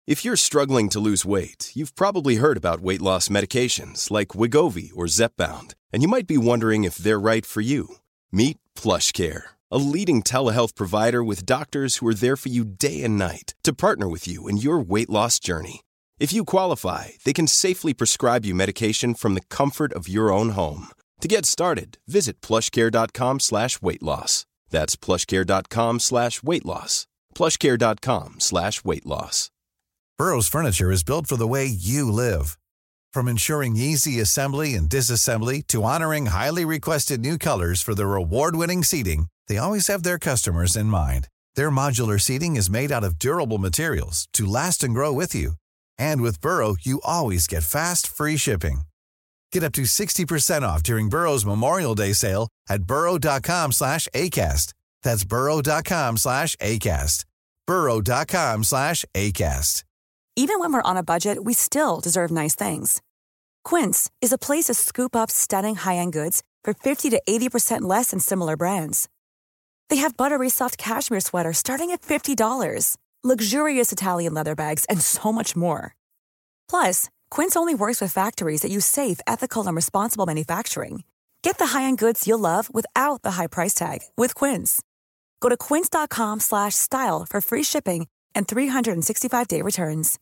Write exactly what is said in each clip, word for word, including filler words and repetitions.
If you're struggling to lose weight, you've probably heard about weight loss medications like Wegovy or Zepbound, and you might be wondering if they're right for you. Meet PlushCare, a leading telehealth provider with doctors who are there for you day and night to partner with you in your weight loss journey. If you qualify, they can safely prescribe you medication from the comfort of your own home. To get started, visit plushcare.com slash weight loss. That's plushcare.com slash weight loss. plushcare.com slash weight loss. Burrow's furniture is built for the way you live. From ensuring easy assembly and disassembly to honoring highly requested new colors for their award-winning seating, they always have their customers in mind. Their modular seating is made out of durable materials to last and grow with you. And with Burrow, you always get fast, free shipping. Get up to sixty percent off during Burrow's Memorial Day sale at burrow.com slash ACAST. That's burrow.com slash ACAST. burrow.com slash ACAST. Even when we're on a budget, we still deserve nice things. Quince is a place to scoop up stunning high-end goods for fifty to eighty percent less than similar brands. They have buttery soft cashmere sweaters starting at fifty dollars, luxurious Italian leather bags, and so much more. Plus, Quince only works with factories that use safe, ethical, and responsible manufacturing. Get the high-end goods you'll love without the high price tag with Quince. Go to quince.com slash style for free shipping and three sixty-five day returns.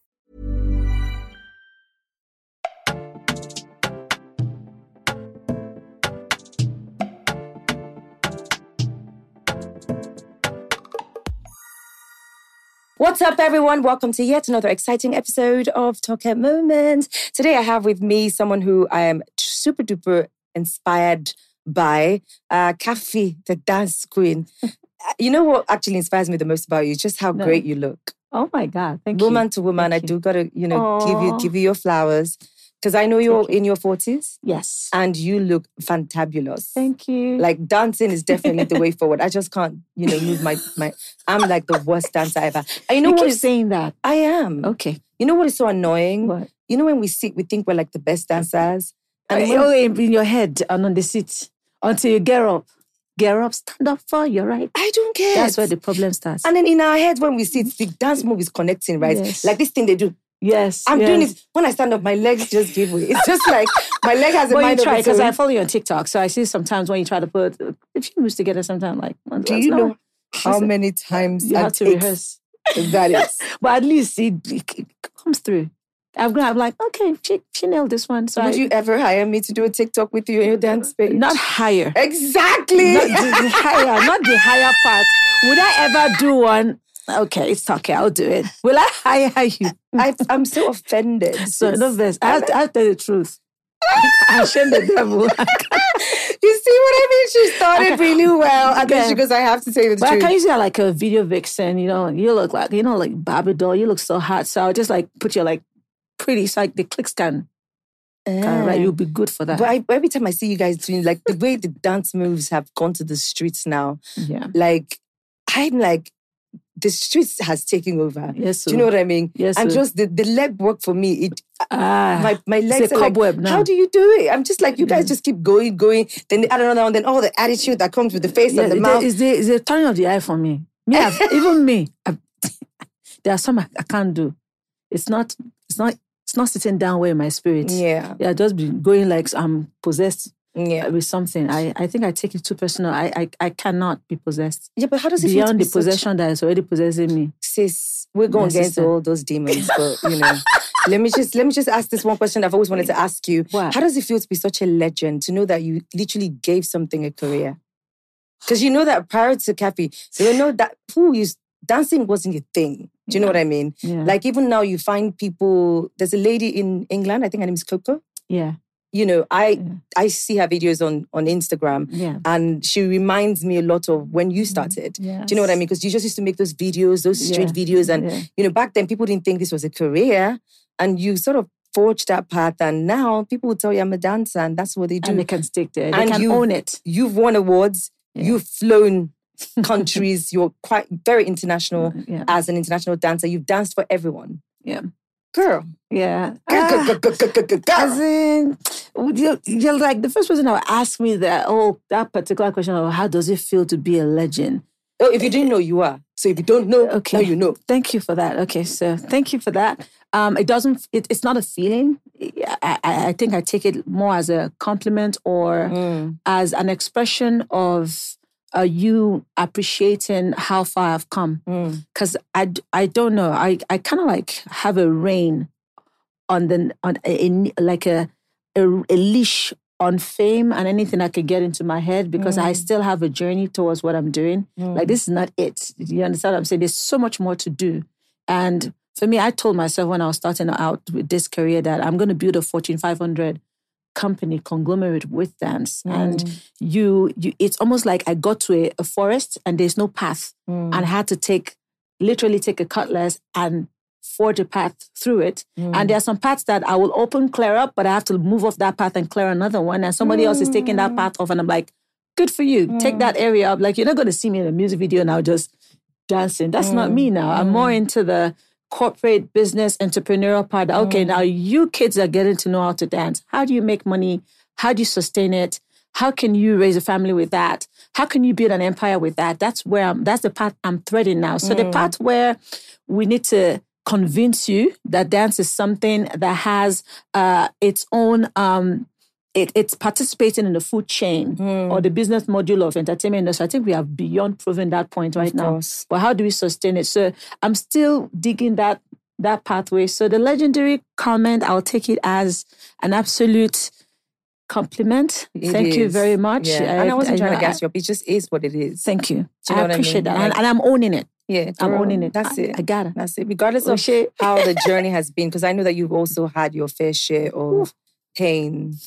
What's up, everyone? Welcome to yet another exciting episode of Talk at Moments. Today I have with me someone who I am super duper inspired by, uh, Kafi, the dance queen. You know what actually inspires me the most about you? Is just how no. great you look. Oh my God, thank woman you. Woman to woman, thank I you. do gotta, you know, Aww. give you give you your flowers. Because I know you're you. in your forties. Yes. And you look fantabulous. Thank you. Like, dancing is definitely the way forward. I just can't, you know, move my... my I'm like the worst dancer ever. And you know you what keep is, saying that. I am. Okay. You know what is so annoying? What? You know when we sit, we think we're like the best dancers. And uh, oh, in your head and on the seat. Until you get up. Get up, stand up for, you're right. I don't care. That's where the problem starts. And then in our head, when we sit, the dance move is connecting, right? Yes. Like this thing they do. Yes. I'm yes. doing it. When I stand up, my legs just give way. It's just like my leg has a well, mind you try, of its own. because I follow you on TikTok, so I see sometimes when you try to put a few moves together, sometimes like... Do you know how many times you have to rehearse? That is. But at least it, it comes through. I'm going. I'm like, okay, she, she nailed this one. So would I, you ever hire me to do a TikTok with you in your dance page? Not hire. Exactly. Not the, the higher, not the higher part. Would I ever do one? Okay, it's okay. I'll do it. Will I hire you? I, I'm so offended. So no best. I have, to, I have to tell the truth. I shame the devil. You see what I mean? She started really well, and then she goes, "I have to say the but truth." But can you see like a video vixen? You know, you look like you know like Barbie doll. You look so hot. So I'll just like put you like pretty. So like the clicks can. Uh, can, right, you'll be good for that. But I, every time I see you guys doing like the way the dance moves have gone to the streets now, yeah, like I'm like. The streets has taken over. Yes, sir. Do you know what I mean? Yes, and sir. just the, the leg work for me, it ah, my my legs are like, now. How do you do it? I'm just like, you guys just keep going, going. Then they add another one. Then all the attitude that comes with the face yeah, and the the, mouth. Is the is the turning of the eye for me? Me, I've, even me. I've, there are some I, I can't do. It's not. It's not. It's not sitting down well in my spirit. Yeah. Yeah. Just be going like I'm possessed. Yeah. With something. I, I think I take it too personal. I, I I cannot be possessed. Yeah, but how does it Beyond feel to be the possession such... that is already possessing me? Sis, we're going to get into all those demons, but you know. let me just let me just ask this one question I've always wanted to ask you. What? How does it feel to be such a legend, to know that you literally gave something a career? Because you know that prior to Kafi, there were no that who used dancing wasn't a thing. Do you know what I mean? Yeah. Like even now you find people, there's a lady in England, I think her name is Coco. Yeah. You know, I yeah. I see her videos on, on Instagram yeah. and she reminds me a lot of when you started. Yes. Do you know what I mean? Because you just used to make those videos, those street yeah. videos. And, yeah. you know, back then people didn't think this was a career. And you sort of forged that path. And now people will tell you I'm a dancer and that's what they do. And they can stick there. They and can own it. You've won awards. Yeah. You've flown countries. You're quite very international yeah. as an international dancer. You've danced for everyone. Yeah. Girl. Yeah. Girl, girl, girl, girl, girl, girl. As in, you're, you're like the first person that would ask me that, oh, that particular question of how does it feel to be a legend? Oh, if you didn't know, you are. So if you don't know, okay. now you know. Thank you for that. Okay, so thank you for that. Um, it doesn't, it, it's not a feeling. I, I, I think I take it more as a compliment or mm. as an expression of uh, you appreciating how far I've come. Because mm. I, I don't know, I, I kind of like have a rein on the, on a, a, like a, a, a leash on fame and anything I could get into my head because mm. I still have a journey towards what I'm doing. Mm. Like, this is not it. You understand what I'm saying? There's so much more to do. And for me, I told myself when I was starting out with this career that I'm going to build a Fortune five hundred company conglomerate with dance. Mm. And you, you, it's almost like I got to a, a forest and there's no path. Mm. And I had to take, literally take a cutlass and forge a path through it. Mm. And there are some paths that I will open, clear up, but I have to move off that path and clear another one. And somebody mm. else is taking that path off. And I'm like, good for you. Mm. Take that area up. Like, you're not going to see me in a music video now just dancing. That's mm. not me now. Mm. I'm more into the corporate business entrepreneurial part. Okay, mm. now you kids are getting to know how to dance. How do you make money? How do you sustain it? How can you raise a family with that? How can you build an empire with that? That's where I'm, that's the path I'm threading now. So mm. the part where we need to convince you that dance is something that has uh, its own, um, it, it's participating in the food chain mm. or the business module of entertainment industry. I think we have beyond proven that point right now. But how do we sustain it? So I'm still digging that that pathway. So the legendary comment, I'll take it as an absolute compliment. It Thank is. you very much. Yeah. I, and I wasn't I, trying I, to gas you up. It just is what it is. Thank you. Do you know I appreciate what I that. mean? And, and I'm owning it. Yeah, I'm girl, owning it. That's I, it. I got it. That's it. Regardless of O'Shea. how the journey has been, because I know that you've also had your fair share of pain.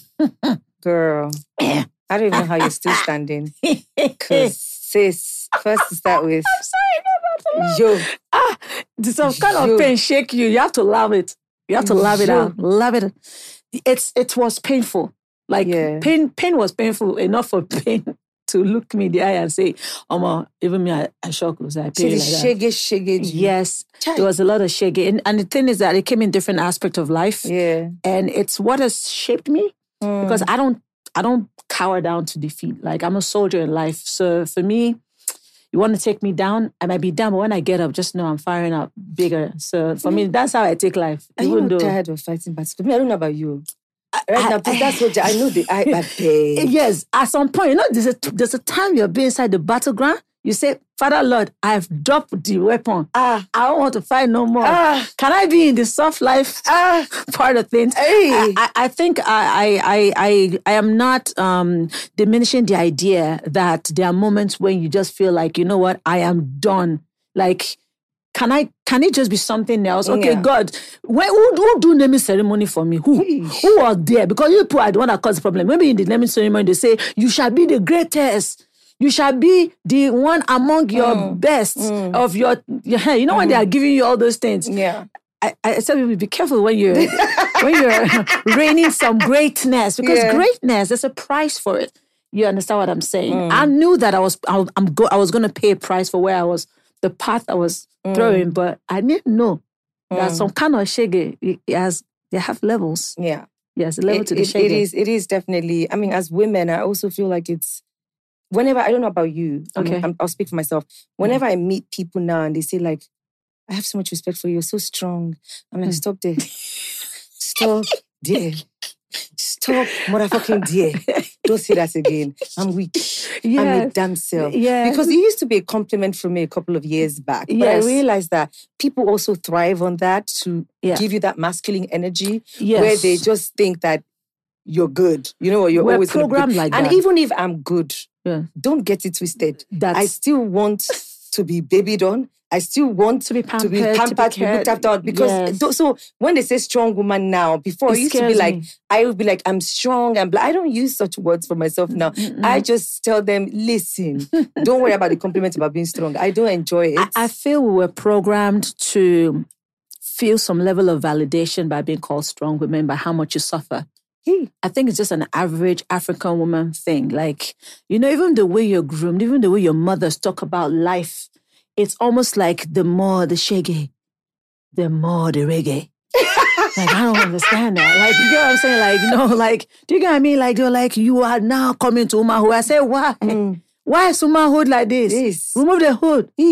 Girl, I don't even know how you're still standing. Because, sis, first to start with, I'm sorry, no, yo. Ah, some kind yo. of pain shake you. You have to love it. You have to love it out. Love it. It's It was painful. Like, yeah. pain Pain was painful enough for pain to look me in the eye and say, Oma, even me, I, I shock was I pain like that. Shaggy, shaggy. Yes, Chai. There was a lot of shaggy. And, and the thing is that it came in different aspects of life. Yeah. And it's what has shaped me mm. because I don't, I don't cower down to defeat. Like, I'm a soldier in life. So for me, you want to take me down, I might be down, but when I get up, just know I'm firing up bigger. So for mm. me, that's how I take life. Are you not though, tired of fighting battles? I don't know about you. Right I, now, because that's what I know. The I, I pay. Yes, at some point, you know, there's a there's a time you're being inside the battleground. You say, Father Lord, I've dropped the weapon. Ah, I don't want to fight no more. Ah, can I be in the soft life ah, part of things? Hey. I, I, I think I I I I am not um, diminishing the idea that there are moments when you just feel like, you know what, I am done. Like, Can I? Can it just be something else? Okay, yeah. God, when, who, who do naming ceremony for me? Who? Eesh. Who was there? Because you people are the one that caused the problem. Maybe in the naming ceremony, they say, you shall be the greatest. You shall be the one among your mm. best mm. of your, your... You know mm. when they are giving you all those things? Yeah. I, I said, be careful when you're when you're reigning some greatness. Because yeah. greatness, there's a price for it. You understand what I'm saying? Mm. I knew that I was I, I'm go, I was going to pay a price for where I was, the path I was mm. throwing, but I didn't know mm. that some kind of shege, it has, they have levels. Yeah. Yes, a level it, to the it, shege. It is, it is definitely, I mean, as women, I also feel like it's, whenever, I don't know about you, okay. I'm, I'm, I'll speak for myself. Whenever mm. I meet people now and they say like, I have so much respect for you, you're so strong. I'm like, mm. stop there. Stop there. Stop, motherfucking dear. Don't say that again. I'm weak. Yes. I'm a damn self. Yes. Because it used to be a compliment from me a couple of years back. But yes. I realized that people also thrive on that to yeah. give you that masculine energy yes. where they just think that you're good. You know, you're We're always programmed like and that. And even if I'm good, yeah. don't get it twisted. That's... I still want to be babied on. I still want to be pampered, to be, pampered, to be, to be looked after. Because yes. th- so when they say strong woman now, before it, it used to be like, me. I would be like, I'm strong. And blah. I don't use such words for myself now. Mm-mm. I just tell them, listen, don't worry about the compliment about being strong. I don't enjoy it. I, I feel we were programmed to feel some level of validation by being called strong women, by how much you suffer. Hey. I think it's just an average African woman thing. Like, you know, even the way you're groomed, even the way your mothers talk about life, it's almost like the more the shaggy, the more the reggae. Like, I don't understand that. Like, you get what I'm saying? Like, no, like, do you get what I mean? Like, they're like, you are now coming to womanhood. I say, why? Mm. Why is womanhood like this? Yes. Remove the hood. E.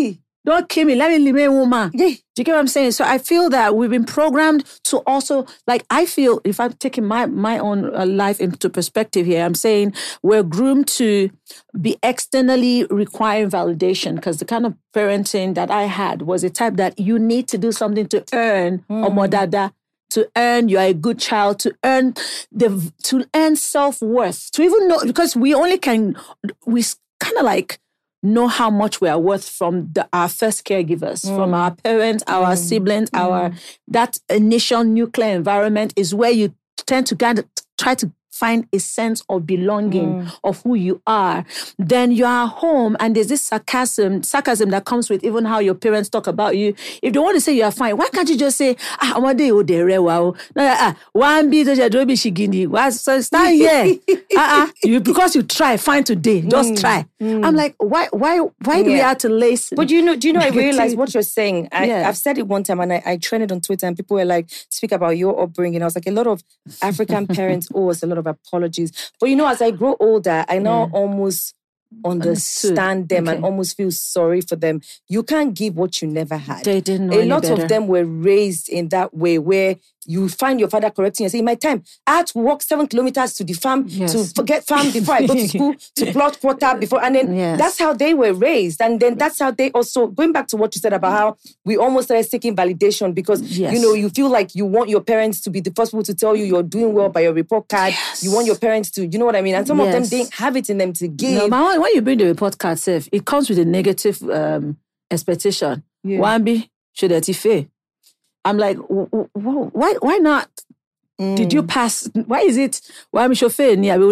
Don't kill me. Let me leave a woman. Yeah. Do you get what I'm saying? So I feel that we've been programmed to also, like, I feel, if I'm taking my, my own uh, life into perspective here, I'm saying we're groomed to be externally requiring validation, because the kind of parenting that I had was a type that you need to do something to earn mm. omodada, to earn you are a good child, to earn the to earn self-worth, to even know, because we only can, we kind of like, know how much we are worth from the, our first caregivers, mm. from our parents, our mm. siblings, mm. our that initial nuclear environment is where you tend to kind of try to find a sense of belonging, mm. of who you are. Then you are home, and there's this sarcasm, sarcasm that comes with even how your parents talk about you. If they want to say you are fine, why can't you just say, ah, I'm a day old, wow. Ah, one be the Jadrobi Shigini. So stand here. uh-uh. You, because you try, fine today. Just mm. try. Mm. I'm like, why, why, why do yeah. we have to lace? But you know, do you know, I realize what you're saying. I, yeah. I've said it one time, and I, I trended on Twitter, and people were like, speak about your upbringing. I was like, a lot of African parents owe us a lot of apologies. But you know, as I grow older, I now yeah. almost understand them okay. and almost feel sorry for them. You can't give what you never had. They didn't know A lot better. of them were raised in that way where you find your father correcting you and say, in my time, I had to walk seven kilometers to the farm yes. to get farm before I go to school, to plot water before. And then yes. that's how they were raised. And then that's how they also, going back to what you said about how we almost started seeking validation because, yes. you know, you feel like you want your parents to be the first people to tell you you're doing well by your report card. Yes. You want your parents to, you know what I mean? And some yes. of them didn't have it in them to give. No, but when you bring the report card, Seth, it comes with a negative um, expectation. Yeah. Wambi, should it fail? I'm like, why, why not? Mm. Did you pass? Why is it? Why am I chauffeur? I'm like,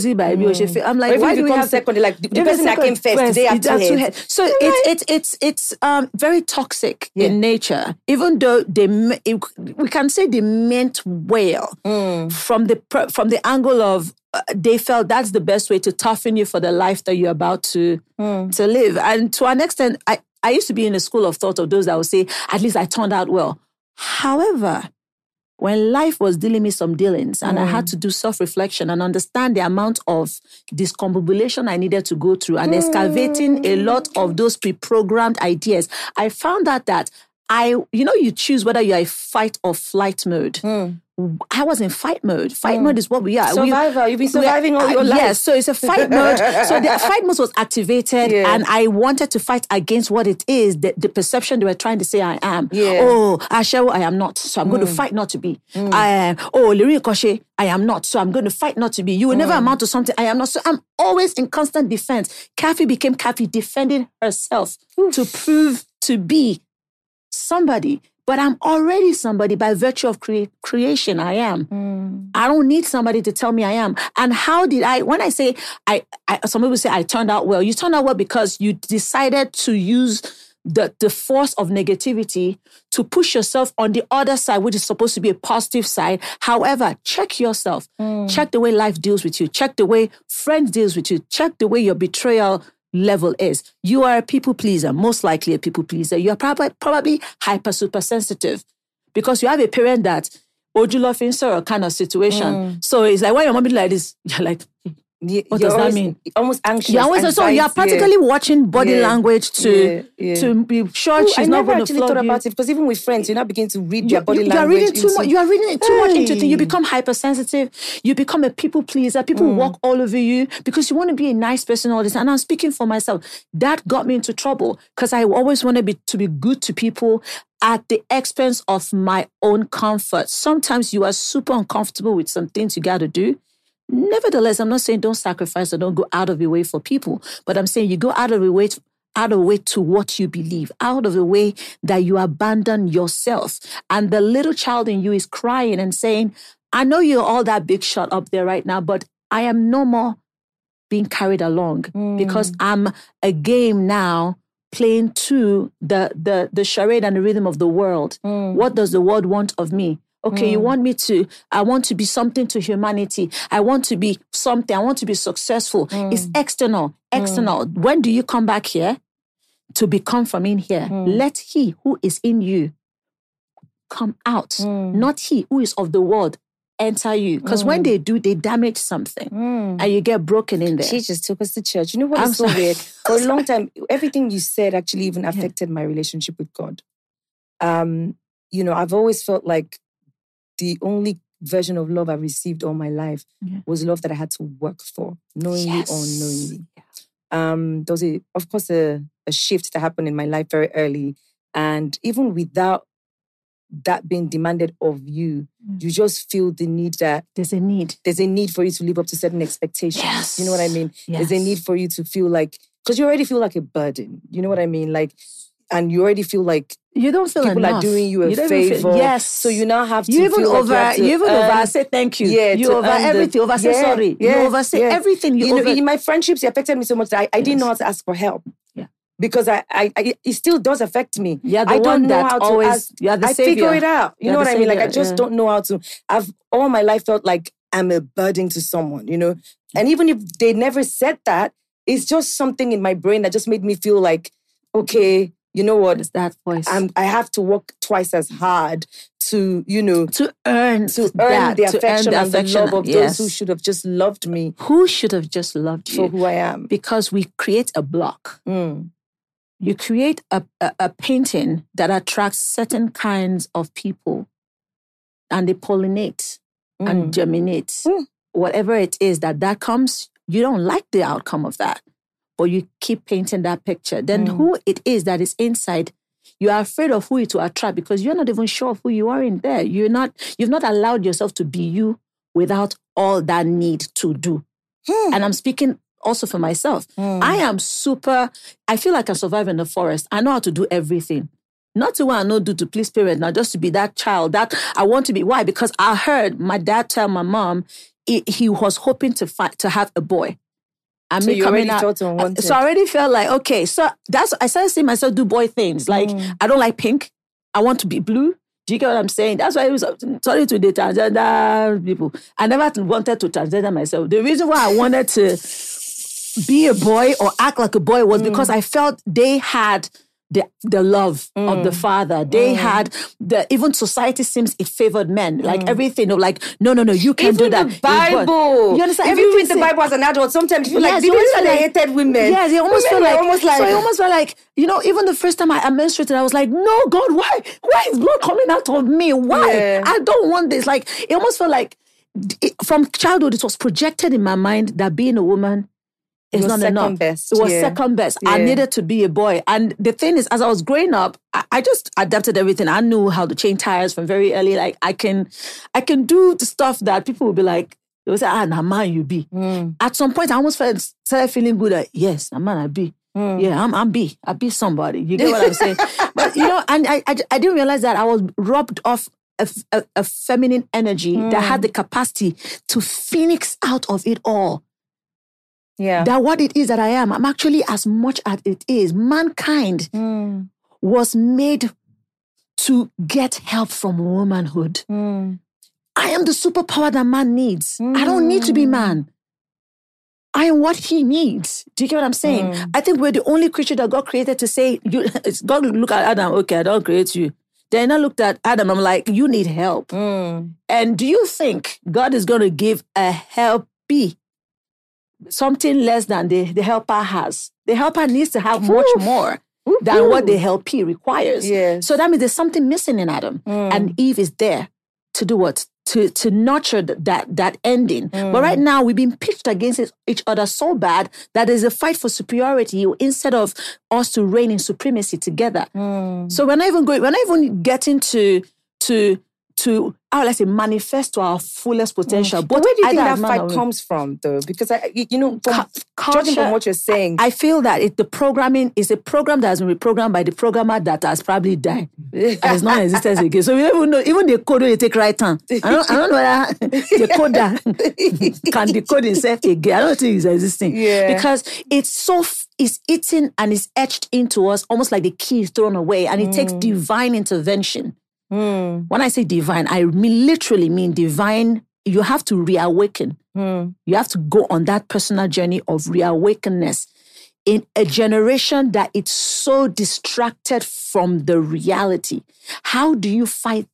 why do we have second? Like the, the person that came first, first they have two heads. heads. So right. it's it's it's it's um very toxic yeah. in nature. Even though they, we can say they meant well mm. from the from the angle of uh, they felt that's the best way to toughen you for the life that you're about to mm. to live. And to an extent, I I used to be in a school of thought of those that would say, at least I turned out well. However, when life was dealing me some dealings and mm. I had to do self-reflection and understand the amount of discombobulation I needed to go through and mm. excavating a lot of those pre-programmed ideas, I found out that I, you know, you choose whether you're a fight or flight mode. Mm. I was in fight mode. Fight mm. mode is what we are. Survivor. We, You've been surviving all your uh, life. Yes, so it's a fight mode. So the fight mode was activated yeah. and I wanted to fight against what it is, the, the perception they were trying to say I am. Yeah. Oh, Ashewo, I am not. So I'm mm. going to fight not to be. Mm. I am. Oh, Liri Koshe, I am not. So I'm going to fight not to be. You will mm. never amount to something. I am not. So I'm always in constant defense. Kathy became Kathy defending herself Oof. to prove to be somebody. But I'm already somebody by virtue of cre- creation. I am. Mm. I don't need somebody to tell me I am. And how did I, when I say, I, I some people say I turned out well. You turned out well because you decided to use the, the force of negativity to push yourself on the other side, which is supposed to be a positive side. However, check yourself. Mm. Check the way life deals with you. Check the way friends deals with you. Check the way your betrayal level is. You are a people pleaser, most likely a people pleaser. You are probably probably hyper super sensitive because you have a parent that Ojulo sort kind of situation. Mm. So it's like when your mom be like this, you're like, you, what does that always, mean? Almost anxious. You're always so you're practically yeah. watching body yeah. language to yeah. Yeah. to be sure Ooh, she's I not never going to actually flog thought you. about it because even with friends, you now begin to read you, their body you, language. You are reading too into, much. You are reading too hey. much into things. You become hypersensitive. You become a people pleaser. People mm. walk all over you because you want to be a nice person all this. And I'm speaking for myself. That got me into trouble because I always wanted to be, to be good to people at the expense of my own comfort. Sometimes you are super uncomfortable with some things you got to do. Nevertheless, I'm not saying don't sacrifice or don't go out of your way for people, but I'm saying you go out of your way, out of the way to what you believe, out of the way that you abandon yourself. And the little child in you is crying and saying, I know you're all that big shot up there right now, but I am no more being carried along mm. because I'm a game now playing to the, the, the charade and the rhythm of the world. Mm. What does the world want of me? Okay, mm. you want me to, I want to be something to humanity. I want to be something. I want to be successful. Mm. It's external, external. Mm. When do you come back here to become from in here? Mm. Let he who is in you come out, mm. not he who is of the world enter you. Because mm. when they do, they damage something mm. and you get broken in there. She just took us to church. You know what I'm is so sorry. weird? For a long time, everything you said actually even affected yeah. my relationship with God. Um, you know, I've always felt like the only version of love I've received all my life yeah. was love that I had to work for, knowingly yes. or unknowingly. Yeah. Um, there was, a, of course, a, a shift that happened in my life very early. And even without that being demanded of you, mm. you just feel the need that... There's a need. There's a need for you to live up to certain expectations. Yes. You know what I mean? Yes. There's a need for you to feel like... Because you already feel like a burden. You know what I mean? Like, and you already feel like... You don't feel people enough. are doing you a you favor. Feel, yes. So you now have to you even feel over, like you, you even earn, over say thank you. Yeah, you over everything. Over say yeah, sorry. Yeah, you over say yeah. everything. You, you over... know, in my friendships, it affected me so much that I, I yes. didn't know how to ask for help. Yeah. Because I, I, I, it still does affect me. Yeah, I don't know how to always, ask. You're the I savior. figure it out. You you're know what I mean? Like, I just yeah. don't know how to. I've all my life felt like I'm a burden to someone, you know? And even if they never said that, it's just something in my brain that just made me feel like, okay, you know what? It's that voice. I'm, I have to work twice as hard to, you know, to earn to earn that, the affection the and affection, the love of yes. those who should have just loved me. Who should have just loved you for who I am? Because we create a block. Mm. You create a, a, a painting that attracts certain kinds of people, and they pollinate mm. and germinate. Mm. Whatever it is that that comes, you don't like the outcome of that. But you keep painting that picture. Then mm. who it is that is inside, you are afraid of who it will attract because you're not even sure of who you are in there. You're not, you've not allowed yourself to be you without all that need to do. Mm. And I'm speaking also for myself. Mm. I am super, I feel like I survive in the forest. I know how to do everything. Not to want to do to please parents, now just to be that child that I want to be. Why? Because I heard my dad tell my mom he, he was hoping to find, to have a boy. And so me you coming already out, thought unwanted. So I already felt like, okay, so that's, I started seeing myself do boy things. Like, mm. I don't like pink. I want to be blue. Do you get what I'm saying? That's why I was, sorry to the transgender people. I never wanted to transgender myself. The reason why I wanted to be a boy or act like a boy was mm. because I felt they had the the love mm. of the father. They mm. had the, even society seems it favored men. Like mm. everything of like, no, no, no, you can't even do that. The Bible. You understand? If you read the Bible as an adult, sometimes you feel yes, like, did you say they hated women? Yes, they almost women feel like, almost like, so I almost felt like, you know, even the first time I, I menstruated, I was like, no, God, why? Why is blood coming out of me? Why? Yeah. I don't want this. Like, it almost felt like it, from childhood, it was projected in my mind that being a woman It's not second enough. Best. It was yeah. second best. Yeah. I needed to be a boy. And the thing is, as I was growing up, I, I just adapted everything. I knew how to change tires from very early. Like I can I can do the stuff that people will be like, they will say, ah, nah, man, you be. Mm. At some point, I almost felt, started feeling good that, yes, I'm man, I be. Mm. Yeah, I'm I'm B. I be somebody. You get what I'm saying? But, you know, and I, I, I didn't realize that I was robbed of a, a, a feminine energy mm. that had the capacity to phoenix out of it all. Yeah. That what it is that I am, I'm actually as much as it is. Mankind mm. was made to get help from womanhood. Mm. I am the superpower that man needs. Mm. I don't need to be man. I am what he needs. Do you get what I'm saying? Mm. I think we're the only creature that God created to say, you, God look at Adam, okay, I don't create you. Then I looked at Adam, I'm like, you need help. Mm. And do you think God is going to give a helpee something less than the, the helper has? The helper needs to have much Oof. more Oof. than what the helpee requires. Yes. So that means there's something missing in Adam. Mm. And Eve is there to do what? To to nurture that that ending. Mm. But right now, we've been pitched against each other so bad that there's a fight for superiority instead of us to reign in supremacy together. Mm. So we're not even going, we're not even getting to, to, to how let's say, manifest to our fullest potential. Mm. But where do you think that fight comes from, though? Because, I, you know, from, Culture, judging from what you're saying. I feel that it, the programming is a program that has been reprogrammed by the programmer that has probably died. And is not in existence again. So we don't even know, even the code they take right hand. I don't, I don't know whether the coder can decode himself again. I don't think it's existing. Yeah. Because it's so, it's eaten and it's etched into us almost like the key is thrown away. And it mm. takes divine intervention. Mm. When I say divine, I mean, literally mean divine. You have to reawaken. Mm. You have to go on that personal journey of reawakenness in a generation that it's so distracted from the reality. How do you fight that?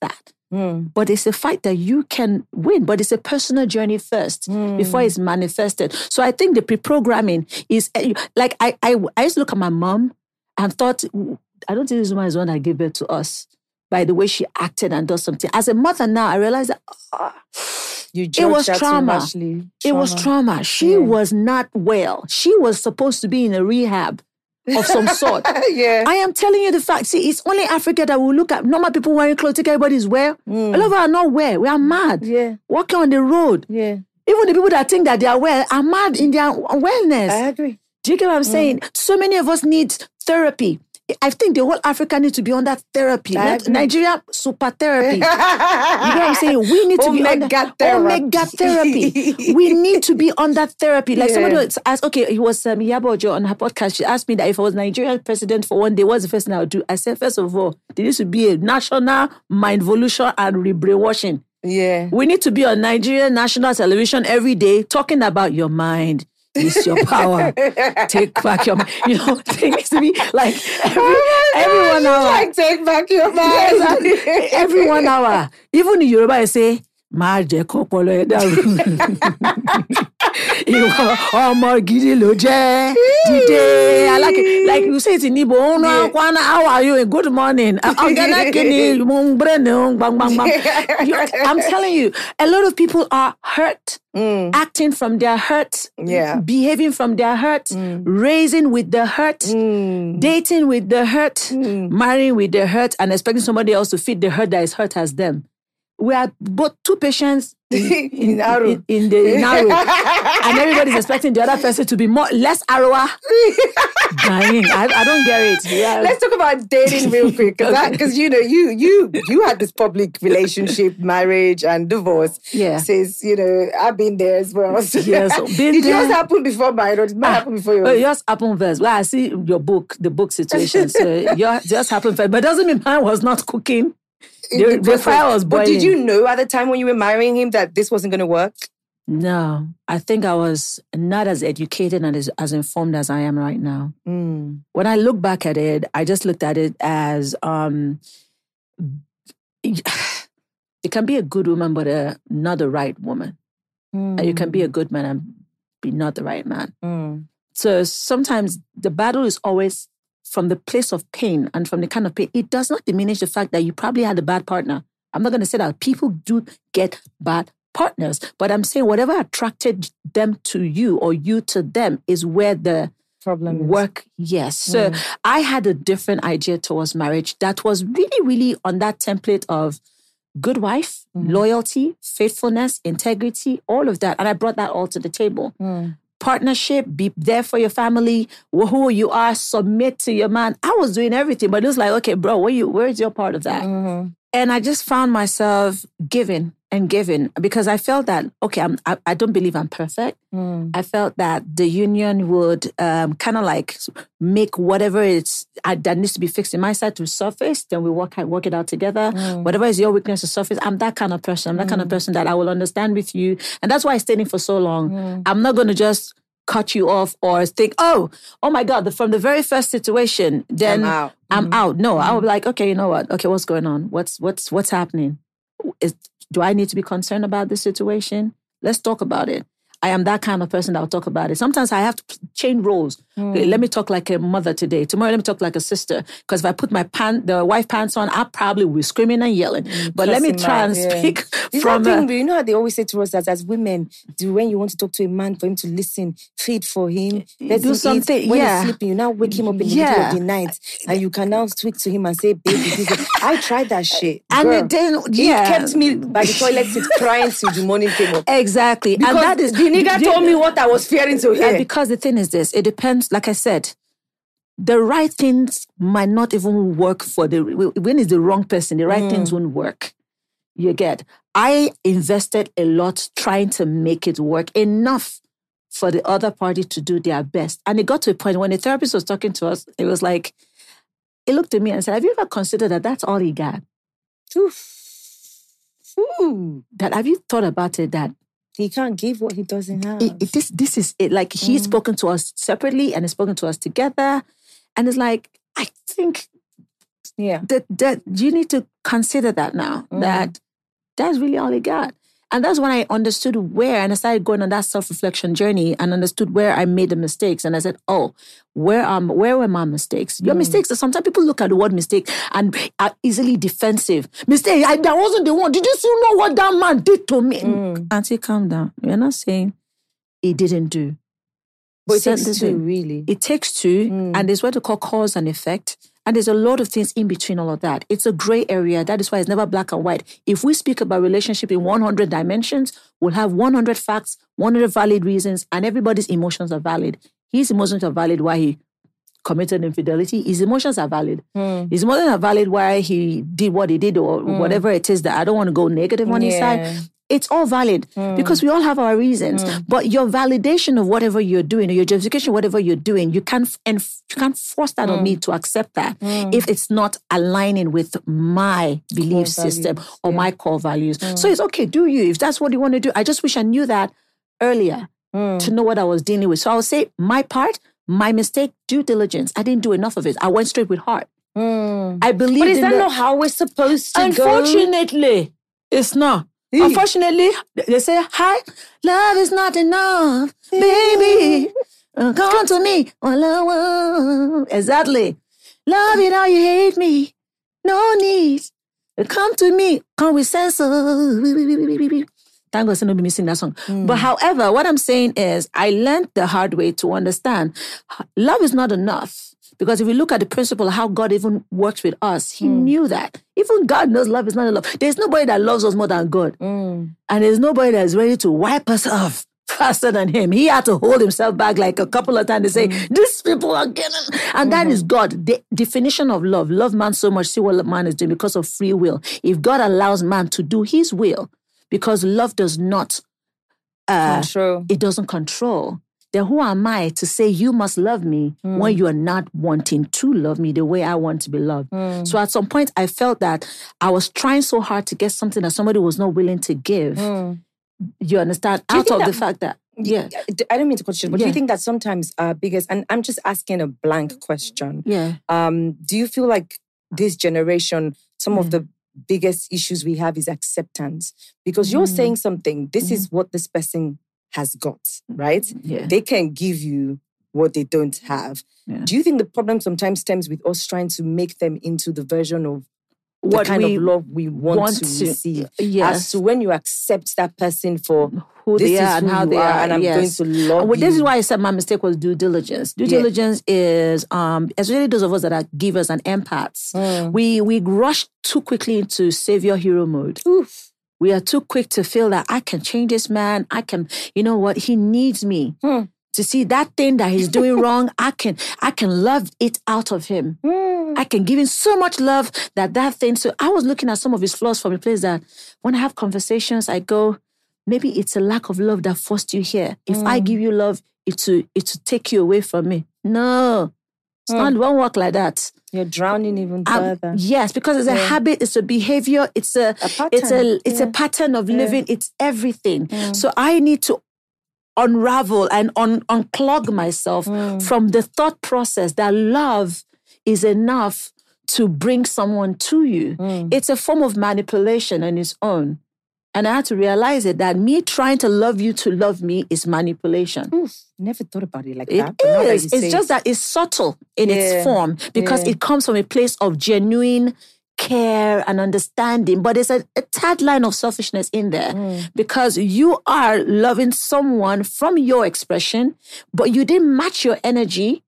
Mm. But it's a fight that you can win. But it's a personal journey first mm. before it's manifested. So I think the pre-programming is like I, I I used to look at my mom and thought, I don't think this woman is the one that gave birth to us by the way she acted and does something. As a mother now, I realize that oh, you it was trauma. trauma. It was trauma. She yeah. was not well. She was supposed to be in a rehab of some sort. yeah. I am telling you the fact. See, it's only Africa that will look at normal people wearing clothes, think everybody's well. Mm. A lot of us are not well. We are mad. Yeah. Walking on the road. Yeah. Even the people that think that they are well are mad in their wellness. I agree. Do you get what I'm mm. saying? So many of us need therapy. I think the whole Africa needs to be on that therapy. Nigeria, super therapy. You know what I'm saying? We need to omega be on that therapy. Omega therapy. We need to be on that therapy. Like yeah. somebody was asked, okay, it was um, Iyabo Ojo on her podcast. She asked me that if I was Nigerian president for one day, what's the first thing I would do? I said, first of all, there needs to be a national mindvolution and rebrainwashing. Yeah. We need to be on Nigerian national television every day talking about your mind. It's your power. Take back your mind. You know, it needs to be like every, oh every one hour. Like take back your mind. Yes, every one hour. Even in Yoruba, I say, "Ma je kopolo e daru." Ìwọ ọmọ gidi ló jẹ́ dìde. I like it. Like you say it in Igbo. How are you? Good morning. I'm telling you, a lot of people are hurt, mm. acting from their hurt, yeah. behaving from their hurt, mm. raising with the hurt, mm. dating with the hurt, mm. marrying with the hurt, and expecting somebody else to fit the hurt that is hurt as them. We are both two patients in, in, in, in the in Aro, and everybody's expecting the other person to be more less Aroa. Dying, I, I don't get it. Yeah. Let's talk about dating real quick, because you know you you you had this public relationship, marriage, and divorce. Yeah, since you know I've been there as well. So yes, been did there. yours happen before mine, or did mine ah, happen before yours? Oh, yours happened first. Well, I see your book, the book situation. So yours just happened first, but doesn't mean mine was not cooking. The, the fire was boiling. But did you know at the time when you were marrying him that this wasn't going to work? No. I think I was not as educated and as, as informed as I am right now. Mm. When I look back at it, I just looked at it as um, it can be a good woman, but a, not the right woman. Mm. And you can be a good man and be not the right man. Mm. So sometimes the battle is always from the place of pain and from the kind of pain. It does not diminish the fact that you probably had a bad partner. I'm not going to say that. People do get bad partners, but I'm saying whatever attracted them to you or you to them is where the problem work. Is. Yes. So mm. I had a different idea towards marriage that was really, really on that template of good wife, mm. loyalty, faithfulness, integrity, all of that. And I brought that all to the table. Mm. Partnership, be there for your family, who you are, submit to your man. I was doing everything, but it was like, okay, bro, where you, where's your part of that? Mm-hmm. And I just found myself giving and giving because I felt that, okay, I'm, I, I don't believe I'm perfect. Mm. I felt that the union would um, kind of like make whatever it's uh, that needs to be fixed in my side to surface. Then we work, work it out together. Mm. Whatever is your weakness to surface, I'm that kind of person. I'm that mm. kind of person that I will understand with you. And that's why I stayed in for so long. Mm. I'm not going to just cut you off or think, oh, oh my God, from the very first situation, then I'm out. I'm mm-hmm. out. No, mm-hmm. I would be like, okay, you know what? Okay, what's going on? What's what's what's happening? Is, do I need to be concerned about this situation? Let's talk about it. I am that kind of person that will talk about it. Sometimes I have to change roles. Mm. Okay, let me talk like a mother today. Tomorrow, let me talk like a sister. Because if I put my pant, the wife pants on, I probably will be screaming and yelling. Mm, but let me try and yeah. speak Is from... That thing, you know how they always say to us that as women, do when you want to talk to a man, for him to listen, feed for him, let do him something. Eat. When yeah. he's sleeping, you now wake him up in the yeah. middle of the night. And you can now speak to him and say, baby, this is... I tried that shit. And Girl, then, yeah. It kept me by the toilet seat crying till the morning came up. Exactly. Because and that is... the nigga told me what I was fearing to hear. Because the thing is this, it depends, like I said, the right things might not even work for the, when it's the wrong person, the right mm. things won't work. You get, I invested a lot trying to make it work enough for the other party to do their best. And it got to a point when the therapist was talking to us, it was like, he looked at me and said, have you ever considered that that's all he got? Oof. Ooh. That, have you thought about it that he can't give what he doesn't have? It, it, this, this is it. Like, he's mm. spoken to us separately and he's spoken to us together. And it's like, I think Yeah. That, that you need to consider that now, mm. that that's really all he got. And that's when I understood where, and I started going on that self-reflection journey and understood where I made the mistakes. And I said, oh, where um, where were my mistakes? Your mm. mistakes, sometimes people look at the word mistake and are easily defensive. Mistake, I, that wasn't the one. Did you still know what that man did to me? Mm. Auntie, calm down. We're not saying he didn't do. But it takes two, really. It takes two, mm. and there's what they call cause and effect. And there's a lot of things in between all of that. It's a gray area. That is why it's never black and white. If we speak about relationship in one hundred dimensions, we'll have one hundred facts, one hundred valid reasons, and everybody's emotions are valid. His emotions are valid why he committed infidelity. His emotions are valid. Mm. His emotions are valid why he did what he did or mm. whatever it is that I don't want to go negative on yeah. his side. It's all valid mm. because we all have our reasons. Mm. But your validation of whatever you're doing or your justification of whatever you're doing, you can't and you can't force that mm. on me to accept that mm. if it's not aligning with my belief core system values. or yeah. my core values. Mm. So it's okay, do you. If that's what you want to do. I just wish I knew that earlier mm. to know what I was dealing with. So I would say my part, my mistake, due diligence. I didn't do enough of it. I went straight with heart. Mm. I believe. But is in that the, not how we're supposed to unfortunately, go? it's not. Unfortunately, they say, hi, love is not enough, baby. Come to me. Exactly. Love it how you hate me. No need. Come to me. Come with sense. Thank God, nobody missing that song. Mm. But however, what I'm saying is, I learned the hard way to understand love is not enough. Because if you look at the principle of how God even works with us, he mm. knew that. Even God knows love is not enough. There's nobody that loves us more than God. Mm. And there's nobody that is ready to wipe us off faster than him. He had to hold himself back like a couple of times to say, mm. these people are getting... And mm-hmm. that is God. The definition of love. Love man so much, see what man is doing because of free will. If God allows man to do his will, because love does not... Uh, control. It doesn't control. Then who am I to say you must love me mm. when you are not wanting to love me the way I want to be loved? Mm. So at some point, I felt that I was trying so hard to get something that somebody was not willing to give. Mm. You understand? You out of that, the fact that, yeah. I don't mean to cut you, but yeah. do you think that sometimes our biggest, and I'm just asking a blank question. Yeah. Um, do you feel like this generation, some mm. of the biggest issues we have is acceptance? Because you're mm. saying something, this mm. is what this person has got, right? Yeah. They can give you what they don't have. Yeah. Do you think the problem sometimes stems with us trying to make them into the version of what the kind of love we want, want to, to receive? Yes. As to when you accept that person for who this they is are and who how you they are, are, and I'm yes. going to love well, you. This is why I said my mistake was due diligence. Due yeah. diligence is, um, especially those of us that are givers and empaths, mm. we we rush too quickly into savior hero mode. Oof. We are too quick to feel that I can change this man. I can, you know what? He needs me hmm. to see that thing that he's doing wrong. I can, I can love it out of him. Hmm. I can give him so much love that that thing. So I was looking at some of his flaws from a place that when I have conversations, I go, maybe it's a lack of love that forced you here. If hmm. I give you love, it to it to take you away from me. No, it's hmm. not. It won't work like that. You're drowning even further. Um, yes, because it's a yeah. habit, it's a behavior, it's a, a it's a it's yeah. a pattern of living, yeah. it's everything. Mm. So I need to unravel and un- unclog myself mm. from the thought process that love is enough to bring someone to you. Mm. It's a form of manipulation on its own. And I had to realize it, that me trying to love you to love me is manipulation. Oof, never thought about it like it that. It is. That it's just it. that it's subtle in yeah. its form because yeah. it comes from a place of genuine care and understanding. But there's a, a tad line of selfishness in there mm. because you are loving someone from your expression, but you didn't match your energy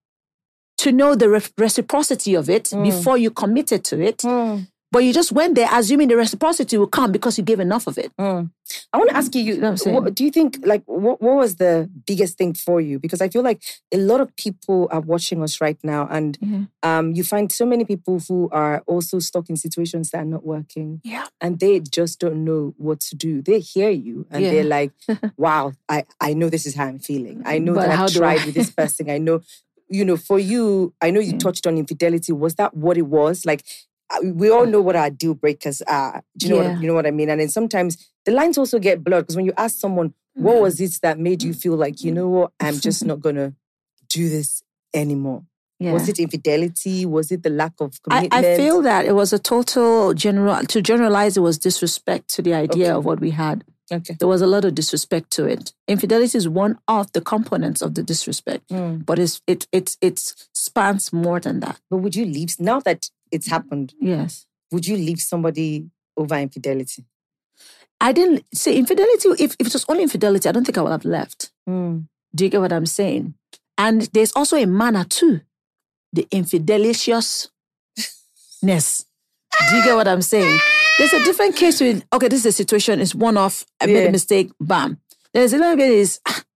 to know the re- reciprocity of it mm. before you committed to it. Mm. But you just went there assuming the reciprocity will come because you gave enough of it. Mm. I want to ask you, you, you know what, do you think, like, what, what was the biggest thing for you? Because I feel like a lot of people are watching us right now and mm-hmm. um, you find so many people who are also stuck in situations that are not working. Yeah. And they just don't know what to do. They hear you and yeah. they're like, wow, I, I know this is how I'm feeling. I know but that I've tried I? with this person. I know, you know, for you, I know you yeah. touched on infidelity. Was that what it was? Like, we all know what our deal breakers are. Do you know, yeah. what, you know what I mean? And then sometimes the lines also get blurred because when you ask someone, what was it that made you feel like, you know what, I'm just not going to do this anymore? Yeah. Was it infidelity? Was it the lack of I, commitment? I feel that it was a total general, to generalize, it was disrespect to the idea Okay. of what we had. Okay. There was a lot of disrespect to it. Infidelity is one of the components of the disrespect, Mm. but it's, it, it, it spans more than that. But would you leave, now that it's happened, Yes. would you leave somebody over infidelity? I didn't say infidelity. If, if it was only infidelity, I don't think I would have left. Mm. Do you get what I'm saying? And there's also a manner too. The infidelitiousness. Do you get what I'm saying? There's a different case with, okay, this is a situation, it's one off, I made Yeah. a mistake, bam. There's another case is,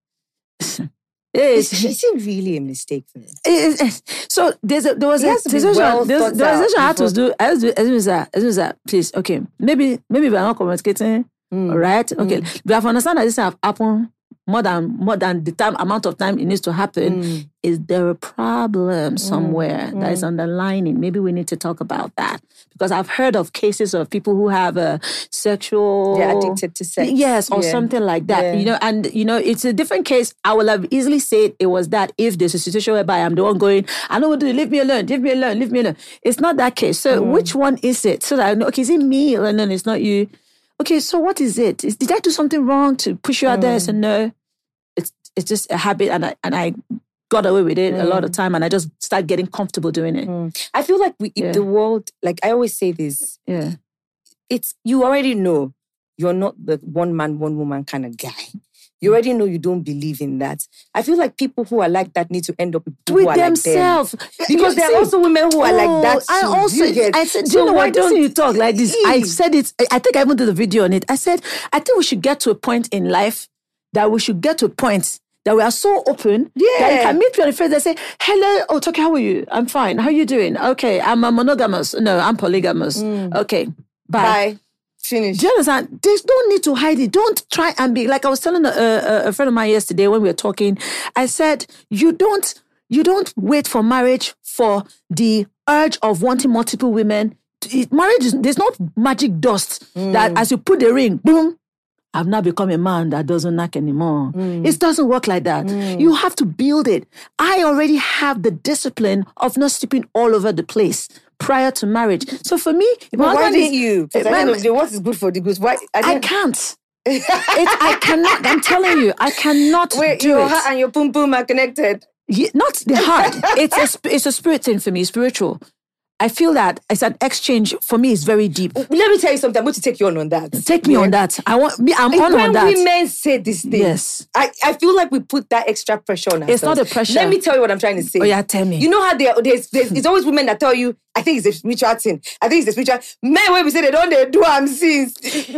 Is, it's, is it really a mistake for me? it's, it's, so there's a, there was It a has to be situation, well there's, thought there was a out situation I had to before- do, I had to do, as soon as that, as soon as that, please, okay, maybe, maybe we're not communicating, Mm. all right? Okay, we have to understand that this have happened more than more than the time amount of time it needs to happen. Mm. Is there a problem somewhere that is underlining? Maybe we need to talk about that, because I've heard of cases of people who have a sexual, They're addicted to sex. yes, or Yeah. something like that. Yeah. You know, and you know, it's a different case. I will have easily said it was that if there's a situation whereby I'm the one going, I don't want to leave me alone, leave me alone, leave me alone. It's not that case. So Mm. which one is it? So that I know, okay, is it me or no, it's not you? Okay, so what is it? Is, did I do something wrong to push you out there? I said, no. It's it's just a habit, and I and I got away with it a lot of time, and I just started getting comfortable doing it. Mm. I feel like we, Yeah. the world, like I always say this, Yeah. it's, you already know you're not the one man, one woman kind of guy. You already know you don't believe in that. I feel like people who are like that need to end up with people With who are themselves. like them. Because there See, are also women who are like that too. I also, You get- I said, do So you know why what? This don't you talk like this. I Eee. said it. I- I think I even did a video on it. I said, I think we should get to a point in life that we should get to a point that we are so open that you Yeah. can meet me on the face and say, hello, oh, Toki, how are you? I'm fine. How are you doing? Okay, I'm a monogamous. No, I'm polygamous. Okay, bye. Bye. Finish. Do you understand? There's no need to hide it. Don't try and be like I was telling a, a, a friend of mine yesterday when we were talking. I said, you don't, you don't wait for marriage for the urge of wanting multiple women. It, marriage is, there's not magic dust that as you put the ring, boom, I've now become a man that doesn't knock anymore. It doesn't work like that. You have to build it. I already have the discipline of not sleeping all over the place prior to marriage. So for me, But my why husband didn't is- you? Because at the my- end of the day, what is good for the goose? Why? I, I didn't- can't. it, I cannot. I'm telling you, I cannot Wait, do your it. heart and your pum pum are connected. Ye- not the heart. It's a sp- it's a spirit thing for me, spiritual. I feel that it's an exchange for me. It's very deep. Let me tell you something. I'm going to take you on on that. Take me Yeah. on that. I want. Me, I'm It's on when on that. women say this thing, Yes. I, I feel like we put that extra pressure on ourselves. It's not a pressure. Let me tell you what I'm trying to say. Oh yeah, tell me. You know how they, there's, there's, it's always women that tell you, I think it's a spiritual thing. I think it's a spiritual. Men, when we say they don't they do am since,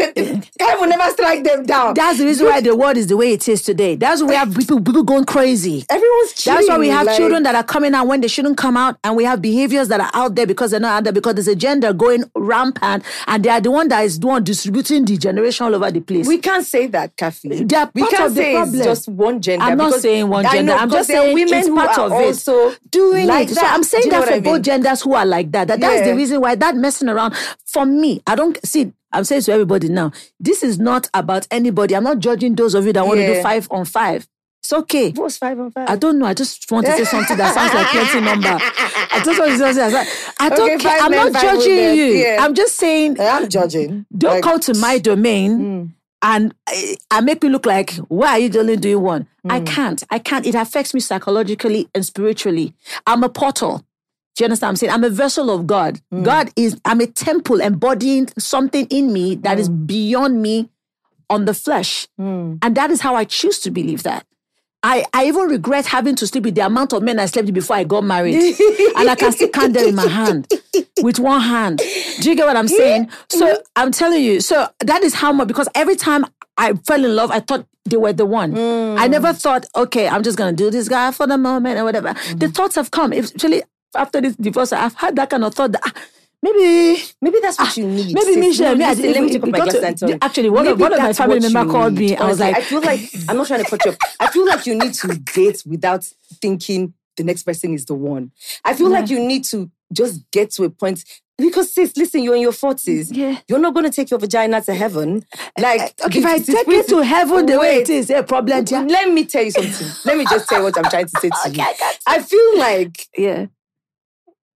God will never strike them down. That's the reason why the world is the way it is today. That's why we have people people going crazy. Everyone's chilling. That's why we have like, children that are coming out when they shouldn't come out, and we have behaviors that are out there because they're not out there because there's a gender going rampant, and they are the one that is the one distributing the generation all over the place. We can't say that, Kathy. They are We part can't of the say problem. it's just one gender. I'm not because saying one I gender. know, I'm because just there are saying women it's who part are of it. also Doing like it. that. So I'm saying Do you know that what for I both mean? genders who are like that. That that's Yeah. the reason why that messing around for me. I don't see. I'm saying to everybody now, this is not about anybody. I'm not judging those of you that want to do Yeah. five on five. It's okay. What's five on five? I don't know. I just want to say something that sounds like plenty number. I just want to say something. That, I don't Okay, care. five I'm men, not five judging women. you. Yeah. I'm just saying, I'm judging. don't Like, come to my domain and uh, and make me look like, why are you only doing one? I can't. I can't. It affects me psychologically and spiritually. I'm a portal. Do you understand what I'm saying? I'm a vessel of God. God is, I'm a temple embodying something in me that is beyond me on the flesh. And that is how I choose to believe that. I, I even regret having to sleep with the amount of men I slept with before I got married. And I can still count them in my hand, with one hand. Do you get what I'm saying? So I'm telling you, so that is how much, because every time I fell in love, I thought they were the one. I never thought, okay, I'm just going to do this guy for the moment or whatever. The thoughts have come. Actually, after this divorce, I've had that kind of thought that, ah, maybe... Maybe that's what you need. Maybe sis. Michelle, No, me, I listen, did- let me we- take off we my got glass to- and tell you. actually, one of- Maybe one of my that's family what member you called need. me. I was Honestly, like- I feel like, I'm not trying to cut you off. I feel like you need to date without thinking the next person is the one. I feel like you need to just get to a point. Because sis, listen, you're in your forties. Yeah. You're not going to take your vagina to heaven. Like, Okay, if the- I the take spirit- it to heaven the way it Wait. is, a problem. Yeah. Let me tell you something. Let me just tell you what I'm trying to say to Okay, you. I got you. I feel like Yeah.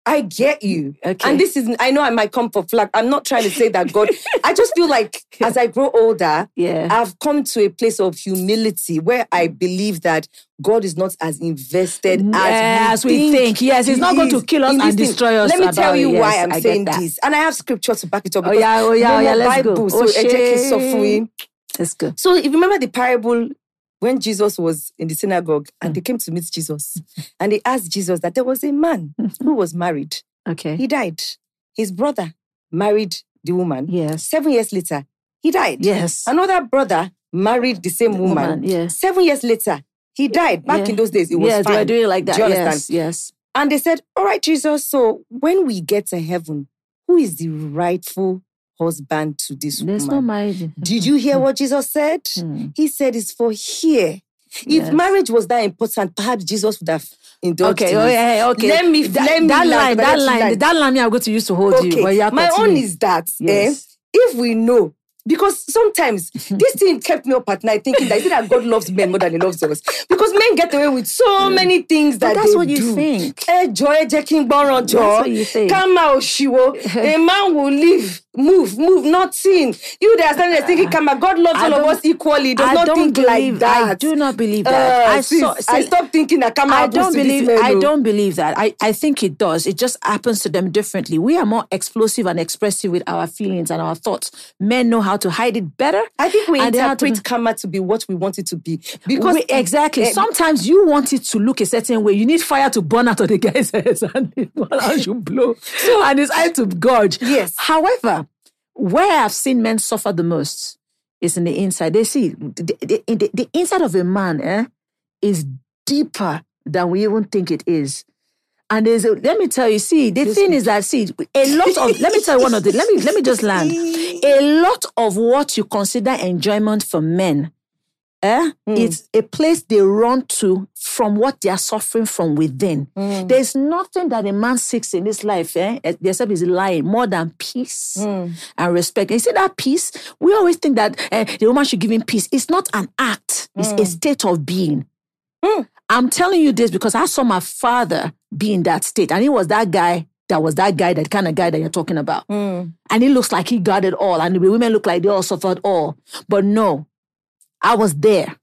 I get you. Okay. And this is, I know I might come for flag. I'm not trying to say that God, I just feel like as I grow older, Yeah. I've come to a place of humility where I believe that God is not as invested as, As we, we think. think. Yes, he's he not going to is kill us in and this thing. destroy us Let me tell about you it. why Yes, I'm I get saying that. this. And I have scripture to back it up. Oh, because yeah, oh, yeah, no oh, yeah, more let's Bible, go. So Oh, ejeke shit. suffering. Let's go. So if you remember the parable when Jesus was in the synagogue and Mm. they came to meet Jesus and they asked Jesus that there was a man who was married. Okay. He died. His brother married the woman. Yes. Seven years later, he died. Yes. Another brother married the same The woman. woman, yeah. Seven years later, he died. Back Yeah. in those days, it was yes, fine. they were doing it like that. Do you yes, understand? yes. And they said, all right, Jesus, so when we get to heaven, who is the rightful husband to this There's woman? no marriage. Did you hear what Jesus said? Mm. He said it's for here. If Yes. marriage was that important, perhaps Jesus would have indulged Okay, in oh, it. yeah, okay. Let me, that, let me that land, line, but that let you line, land. that line I'm going to use to hold Okay, you. But yeah, my continue. own is that, Yes. eh, if we know, because sometimes this thing kept me up at night thinking that is it that God loves men more than he loves us? Because men get away with so many things But that that's they what you do. think. Eh, joy, jacking, boron, That's what you think. Come out, shiwo. A man will live, move, move, not sin. You there standing there thinking, come God loves I all of don't- us equally. He does I not don't think believe, like that. I do not believe that. Uh, I sis, saw. I stopped thinking that come I out don't to believe. this man, I no. don't believe that. I, I think it does. It just happens to them differently. We are more explosive and expressive with our feelings and our thoughts. Men know how to hide it better. I think we and they have to interpret karma to be what we want it to be. Because We- exactly. eh, Sometimes you want it to look a certain way. You need fire to burn out of the guy's head and his mouth should blow. So, and his eye to gorge. Yes. However, where I've seen men suffer the most is in the inside. They see the, the, the, the inside of a man eh, is deeper than we even think it is. And there's a, let me tell you, see, the thing is that, see, a lot of, let me tell you one of the, let me, let me just land. A lot of what you consider enjoyment for men, eh, Mm. it's a place they run to from what they are suffering from within. Mm. There's nothing that a man seeks in this life, eh, except he's lying, more than peace Mm. and respect. And you see that peace? We always think that eh, the woman should give him peace. It's not an act. It's a state of being. Mm. I'm telling you this because I saw my father be in that state. And he was that guy, that was that guy, that kind of guy that you're talking about. Mm. And he looks like he got it all. And the women look like they all suffered all. But no, I was there.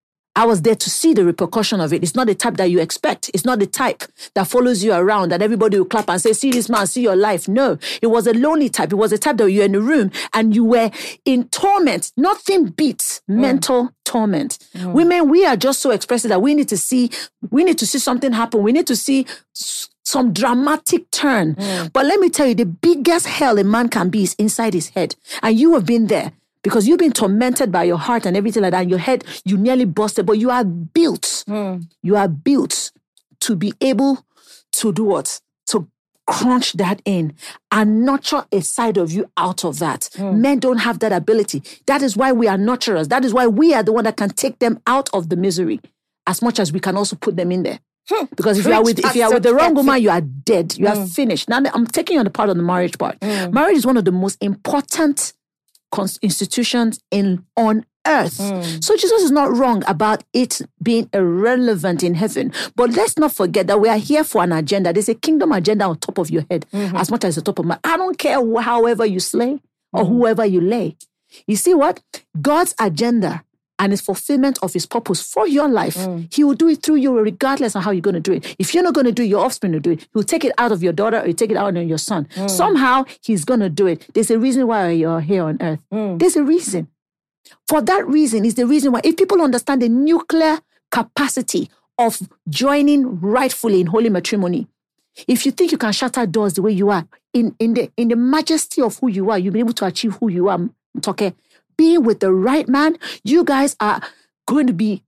I was there to see the repercussion of it. It's not the type that you expect. It's not the type that follows you around that everybody will clap and say, see this man, see your life. No, it was a lonely type. It was a type that you're in a room and you were in torment. Nothing beats mental torment. Women, we are just so expressive that we need to see, we need to see something happen. We need to see s- some dramatic turn. But let me tell you, the biggest hell a man can be is inside his head. And you have been there. Because you've been tormented by your heart and everything like that, and your head, you nearly busted, but you are built. Mm. You are built to be able to do what? To crunch that in and nurture a side of you out of that. Men don't have that ability. That is why we are nurturers. That is why we are the one that can take them out of the misery as much as we can also put them in there. Because if you are Preach, with if you are with the Pastor wrong Kathy. woman, you are dead. You are finished. Now I'm taking you on the part of the marriage part. Marriage is one of the most important cons- institutions in on earth. So Jesus is not wrong about it being irrelevant in heaven. But let's not forget that we are here for an agenda. There's a kingdom agenda on top of your head as much as the top of my. I don't care wh- however you slay or whoever you lay. You see what? God's agenda and his fulfillment of his purpose for your life, he will do it through you regardless of how you're going to do it. If you're not going to do it, your offspring will do it. He'll take it out of your daughter or he'll take it out of your son. Somehow, he's going to do it. There's a reason why you're here on earth. There's a reason. For that reason is the reason why if people understand the nuclear capacity of joining rightfully in holy matrimony, if you think you can shatter doors the way you are, in, in, the, in the majesty of who you are, you'll be able to achieve who you are, okay? Being with the right man, you guys are going to be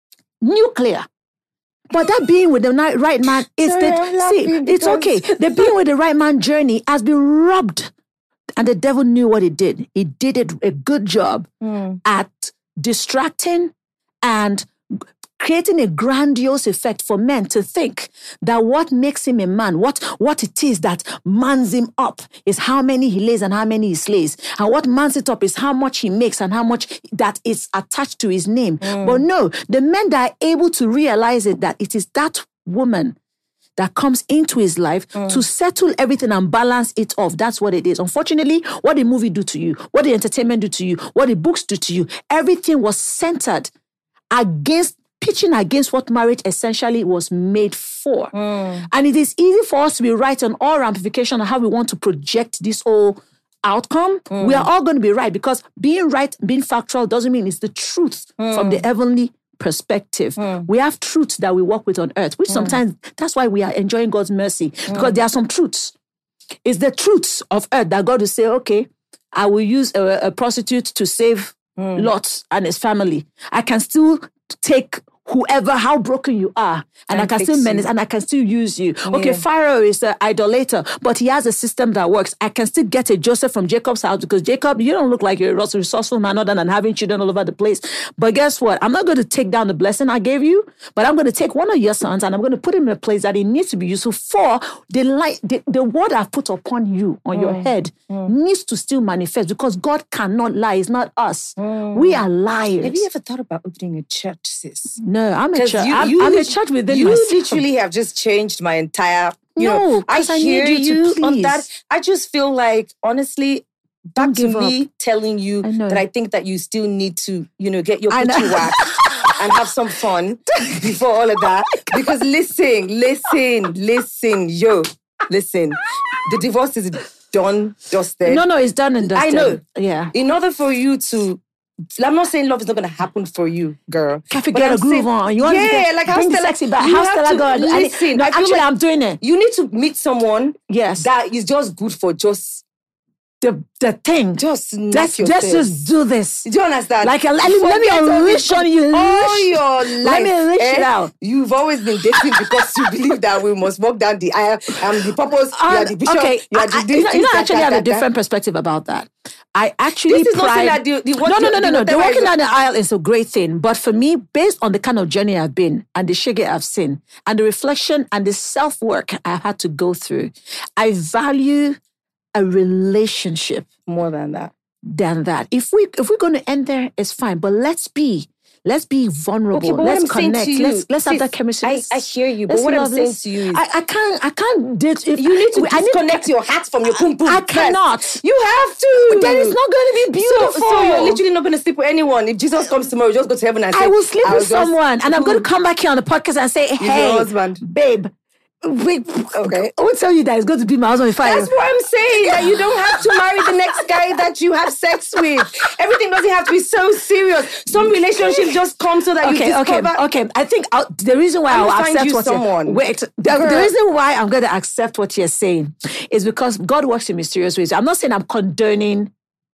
nuclear. But that being with the ni- right man is Sorry, I'm the see, laughing it's because- okay. The being with the right man journey has been robbed. And the devil knew what he did. He did it a good job at distracting and creating a grandiose effect for men to think that what makes him a man, what, what it is that mans him up is how many he lays and how many he slays. And what mans it up is how much he makes and how much that is attached to his name. But no, the men that are able to realize it, that it is that woman that comes into his life mm. to settle everything and balance it off. That's what it is. Unfortunately, what the movie do to you, what the entertainment do to you, what the books do to you, everything was centered against, pitching against what marriage essentially was made for. Mm. And it is easy for us to be right on all ramifications of how we want to project this whole outcome. Mm. We are all going to be right, because being right, being factual doesn't mean it's the truth mm. from the heavenly perspective. Mm. We have truths that we work with on earth, which mm. sometimes that's why we are enjoying God's mercy, because mm. there are some truths. It's the truths of earth that God will say, okay, I will use a, a prostitute to save mm. Lot and his family. I can still take whoever, how broken you are, and, and I can still menace, and I can still use you. Yeah. Okay, Pharaoh is an idolater, but he has a system that works. I can still get a Joseph from Jacob's house, because Jacob, you don't look like you're a resourceful man other than having children all over the place. But guess what? I'm not going to take down the blessing I gave you, but I'm going to take one of your sons and I'm going to put him in a place that he needs to be useful for. The light, the, the word I've put upon you, on mm. your head, mm. needs to still manifest, because God cannot lie. It's not us. Mm. We are liars. Have you ever thought about opening a church, sis? No, I'm a church. You, I'm, you I'm a church within you myself. You literally have just changed my entire. You no, know, I, I hear need you, you to on that. I just feel like, honestly, back Don't to give me up. telling you I that I think that you still need to, you know, get your coochie waxed and have some fun before all of that. Because listen, listen, listen, yo, listen. The divorce is done, dusted. No, no, it's done and dusted. I know. Yeah. In order for you to, I'm not saying love is not going to happen for you, girl. Can't forget a groove saying, on. You want yeah, to get, like how bring Stella, the sexy back. You How have Stella to God? listen. No, I feel actually, like I'm doing it. You need to meet someone yes. that is just good for just the the thing. Just let's, let's just do this. Do you understand? Like, a, let, me, let me unleash on you. All your life. Let me unleash eh? it out. You've always been dating because you believe that we must walk down the aisle. I'm the purpose. Um, you are the bishop. Okay. You are the I, this, you know, this, you know that, actually that, have that, a different that. perspective about that. I actually This is not saying pride... that the, the, what no, no, no, no, no. The walking is... down the aisle is a great thing. But for me, based on the kind of journey I've been and the shege I've seen and the reflection and the self-work I had to go through, I value a relationship more than that. Than that. If we if we're going to end there, it's fine. But let's be let's be vulnerable. Okay, but let's what I'm connect. saying to you, let's let's sis, have that chemistry. I, I hear you, but what I'm saying this. to you is I, I can't I can't date if you need to I disconnect need, your heart from your pum pum. I cannot. You have to. Then it's not going to be beautiful. So, so you're literally not going to sleep with anyone. If Jesus comes tomorrow, just go to heaven and say, I will sleep I with someone, and I'm going to come back here on the podcast and say, hey, your husband, babe. Wait, okay. I will tell you that it's going to be my husband if I. That's what I'm saying. That you don't have to marry the next guy that you have sex with. Everything doesn't have to be so serious. Some relationships just come so that okay, you discover. Okay, okay. I think I'll, the reason why I'll accept what someone. you're wait. The, the reason why I'm going to accept what you're saying is because God works in mysterious ways. I'm not saying I'm condoning.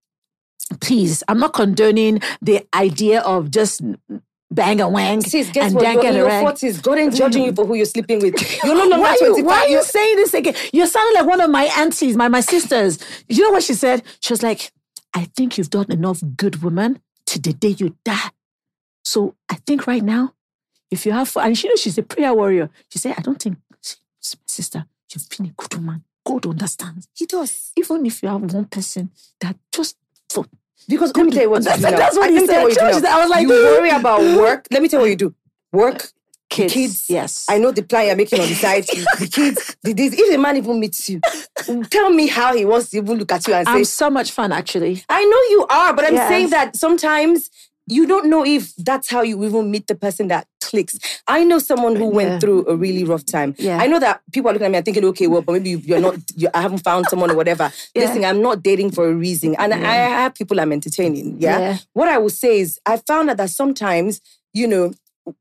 Please, I'm not condoning the idea of just. Bang and wang. Sis, guess and what? You're in your rang. forties. God ain't judging you for who you're sleeping with. You're no longer why twenty-five. Why are you saying this again? You're sounding like one of my aunties, my, my sisters. You know what she said? She was like, I think you've done enough good woman to the day you die. So I think right now, if you have, and she knows she's a prayer warrior. She said, I don't think, sister, you've been a good woman. God understands. He does. Even if you have one person that just for Because let me tell you what that's, you do. That's what I he said. What you, do I was like, you worry about work. Let me tell you what you do. Work, kids. kids. Yes. I know the plan you're making on the side. The kids, the this. If a man even meets you, tell me how he wants to even look at you and say, I'm so much fun, actually. I know you are, but I'm yes. saying that sometimes you don't know if that's how you even meet the person that clicks. I know someone who went yeah. through a really rough time. Yeah. I know that people are looking at me and thinking, okay, well, but maybe you're not, you, I haven't found someone or whatever. Yeah. Listen, I'm not dating for a reason. And yeah. I, I have people I'm entertaining, yeah? yeah? What I will say is, I found out that sometimes, you know,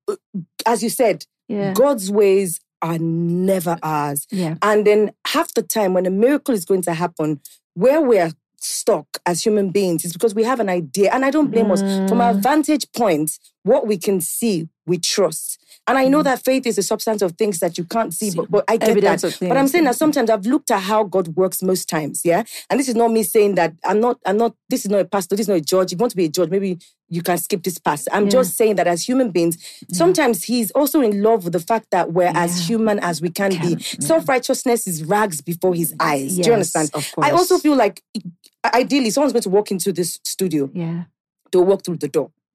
as you said, yeah. God's ways are never ours. Yeah. And then half the time when a miracle is going to happen, where we're stuck as human beings is because we have an idea. And I don't blame mm. us. From our vantage point, what we can see, we trust. And I know mm. that faith is a substance of things that you can't see, but, but I get Evidence that. Of but I'm saying that sometimes I've looked at how God works most times, yeah? And this is not me saying that I'm not, I'm not, this is not a pastor, this is not a judge. If you want to be a judge, maybe you can skip this part. I'm yeah. just saying that as human beings, yeah. sometimes he's also in love with the fact that we're yeah. as human as we can, can be. Yeah. Self-righteousness is rags before his eyes. Yes, do you understand? Of course. I also feel like, ideally, someone's going to walk into this studio. Yeah. They'll walk through the door.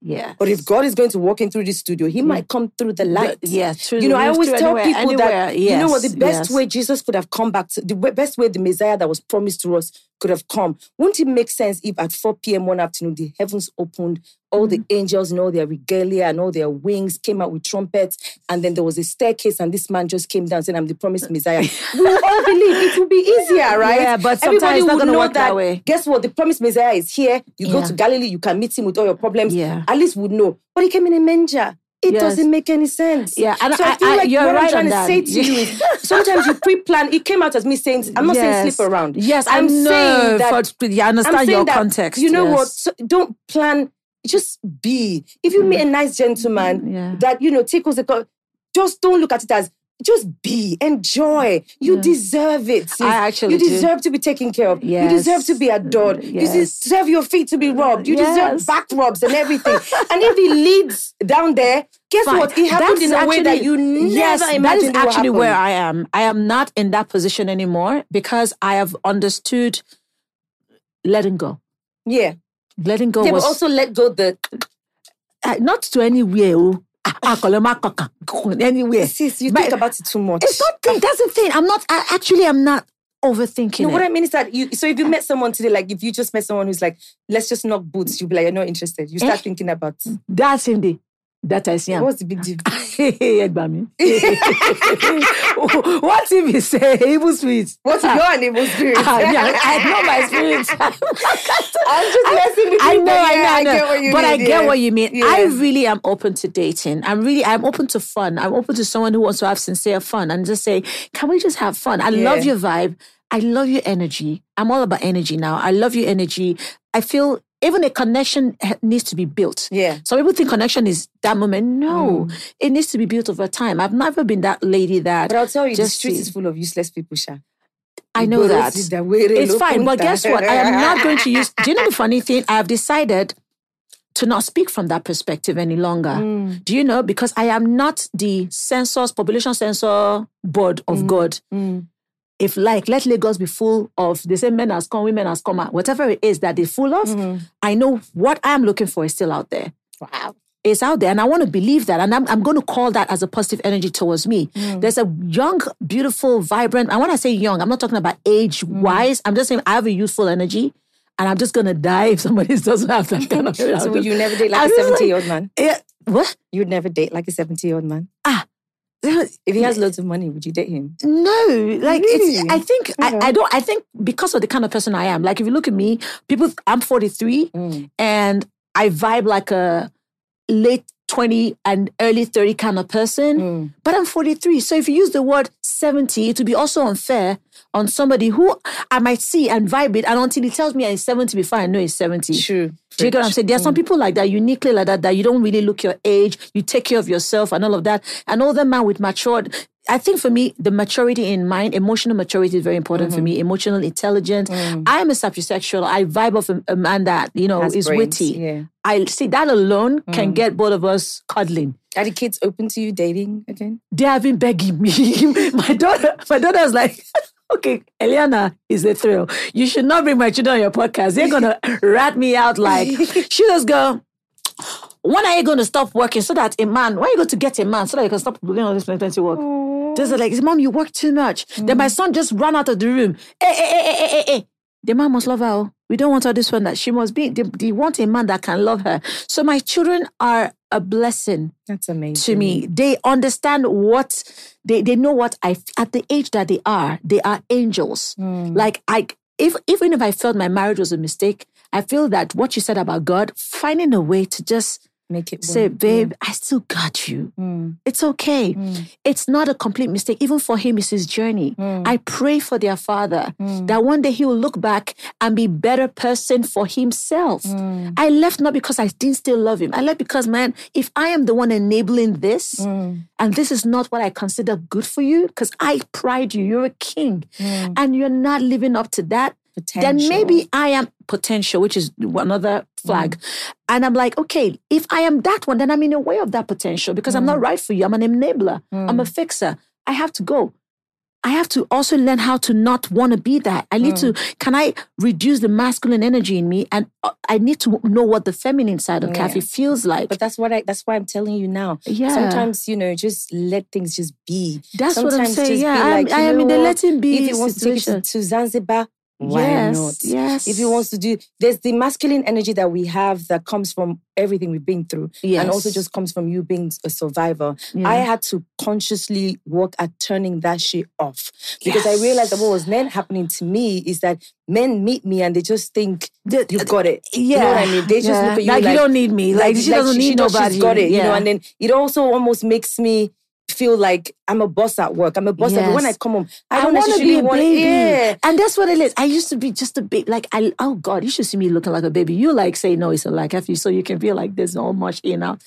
Yeah. But if God is going to walk in through the studio, he might come through the light. The, yeah, through You know, the, I always through tell anywhere, people anywhere, that, yes, you know what, the best yes. way Jesus could have come back to, the best way the Messiah that was promised to us could have come. Wouldn't it make sense if at four p.m. one afternoon, the heavens opened, all the angels in all their regalia and all their wings came out with trumpets, and then there was a staircase and this man just came down saying, I'm the promised Messiah. We will all believe it will be easier, right? Yeah, but sometimes everybody it's not would gonna know work that, that way. Guess what? The promised Messiah is here. You go Yeah. to Galilee, you can meet him with all your problems. Yeah. At least would know. But he came in a manger. It Yes. doesn't make any sense. Yeah, and so I, I- feel I- like you're what right I'm trying on to that. say to you is sometimes you pre-plan. It came out as me saying, I'm not saying Yes. sleep around. Yes, I'm I know. saying that. For, yeah, I understand I'm saying your that, context. You know yes. what? So don't plan. Just be. If you meet a nice gentleman Yeah. that, you know, tickles the cup, just don't look at it as, just be. Enjoy. You Yeah. deserve it. sis. I actually You do. deserve to be taken care of. Yes. You deserve to be adored. Yes. You deserve your feet to be rubbed. You Yes. deserve back rubs and everything. And if he leads down there, guess Fine. what? It happened That's in a way that actually- you never yes, imagined that is it would actually happen. where I am. I am not in that position anymore because I have understood letting go. Yeah. Letting go They will was also let go the... uh, not to anywhere. oh. Ah, ah, koloma kaka, anywhere. Sis, you But think about it too much. It's not thing. That's the thing. I'm not. I, actually, I'm not overthinking No, it. what I mean is that you, so if you met someone today, like if you just met someone who's like, let's just knock boots, you'll be like, you're not interested. You start Eh? thinking about, That's in the that I see. am. what's the big deal? Egba mi. What if you say evil spirit? What's your animal spirit? Ah, yeah, I know my spirit. I'm just messing with you. I know, but I yeah, know, I know. get what you but mean. I get yeah. what you mean. Yeah. I really am open to dating. I'm really, I'm open to fun. I'm open to someone who wants to have sincere fun and just say, can we just have fun? I Yeah. love your vibe. I love your energy. I'm all about energy now. I love your energy. I feel even a connection ha- needs to be built. Yeah. Some people think connection is that moment. No, it needs to be built over time. I've never been that lady that. But I'll tell you, the just street see- is full of useless people, Sha. I know that. It's It's fine, but guess what? I am not going to use. Do you know the funny thing? I have decided to not speak from that perspective any longer. Mm. Do you know? Because I am not the census, population censor board of God. Mm. If like, let Lagos be full of, they say men has come, women has come out, whatever it is that they're full of, Mm-hmm. I know what I'm looking for is still out there. Wow. It's out there, and I want to believe that, and I'm, I'm going to call that as a positive energy towards me. Mm. There's a young, beautiful, vibrant, and when I say young, I'm not talking about age-wise, I'm just saying I have a youthful energy, and I'm just going to die if somebody doesn't have that kind of energy. So would you never date like I'm a just like- seventy-year-old man? Yeah, what? You would never date like a seventy-year-old man? Ah. If he has loads of money, would you date him? No, like it's. Really? I think Okay. I, I don't. I think because of the kind of person I am. Like if you look at me, people. I'm forty-three, Mm. and I vibe like a late twenty and early thirty kind of person. Mm. But I'm forty-three, so if you use the word seventy, it would be also unfair on somebody who I might see and vibe it, and until he tells me I'm seventy before I know he's seventy. True. Do you get what I'm saying? There are some people like that, uniquely like that, that you don't really look your age, you take care of yourself and all of that. An older man with matured, I think for me, the maturity in mind, emotional maturity is very important for me, emotional intelligence. I am a sapiosexual. I vibe off a, a man that, you know, Has is brains, witty. yeah. I see that alone can get both of us cuddling. Are the kids open to you dating again? They have been begging me. my daughter, my daughter was like, okay, Eliana is a thrill. You should not bring my children on your podcast. They're gonna rat me out like she just go, when are you going to stop working so that a man, when are you going to get a man so that you can stop doing all this plenty work? Just like, Mom, you work too much. Then my son just ran out of the room. Hey, hey, hey, hey, hey, hey. The man must love her. oh. We don't want her this one that she must be. They, they want a man that can love her. So my children are a blessing That's amazing. to me. They understand what, they, they know what I, at the age that they are, they are angels. Like I, if even if I felt my marriage was a mistake, I feel that what you said about God, finding a way to just Make it say, work. babe, I still got you. Mm. It's okay. It's not a complete mistake. Even for him, it's his journey. I pray for their father that one day he will look back and be a better person for himself. I left not because I didn't still love him. I left because, man, if I am the one enabling this, and this is not what I consider good for you, because I pride you, you're a king, and you're not living up to that, then Potential. maybe I am potential, which is another flag. And I'm like, okay, if I am that one, then I'm in a way of that potential because I'm not right for you. I'm an enabler. I'm a fixer. I have to go. I have to also learn how to not want to be that. I need mm. to, can I reduce the masculine energy in me? And I need to know what the feminine side of yeah. Kathy feels like. But that's what I, that's why I'm telling you now. Yeah. Sometimes, you know, just let things just be. That's Sometimes what I'm saying. Yeah, like, I am in the letting be If he wants situation. to take it to, to Zanzibar, why yes, not? Yes. If he wants to do, there's the masculine energy that we have that comes from everything we've been through. Yes. And also just comes from you being a survivor. Yeah. I had to consciously work at turning that shit off. Because yes. I realized that what was then happening to me is that men meet me and they just think, the, you've got it. Yeah. You know what I mean? They just yeah. look at you like, like, you don't need me. Like, like she doesn't like, need she nobody. She's got it, yeah. you know? And then it also almost makes me feel like I'm a boss at work. I'm a boss yes. at when I come home. I, I don't want to be a want, baby. Yeah. And that's what it is. I used to be just a baby. Like, I, oh God, you should see me looking like a baby. You like say, no, it's a like after you, so you can feel like there's so much in out.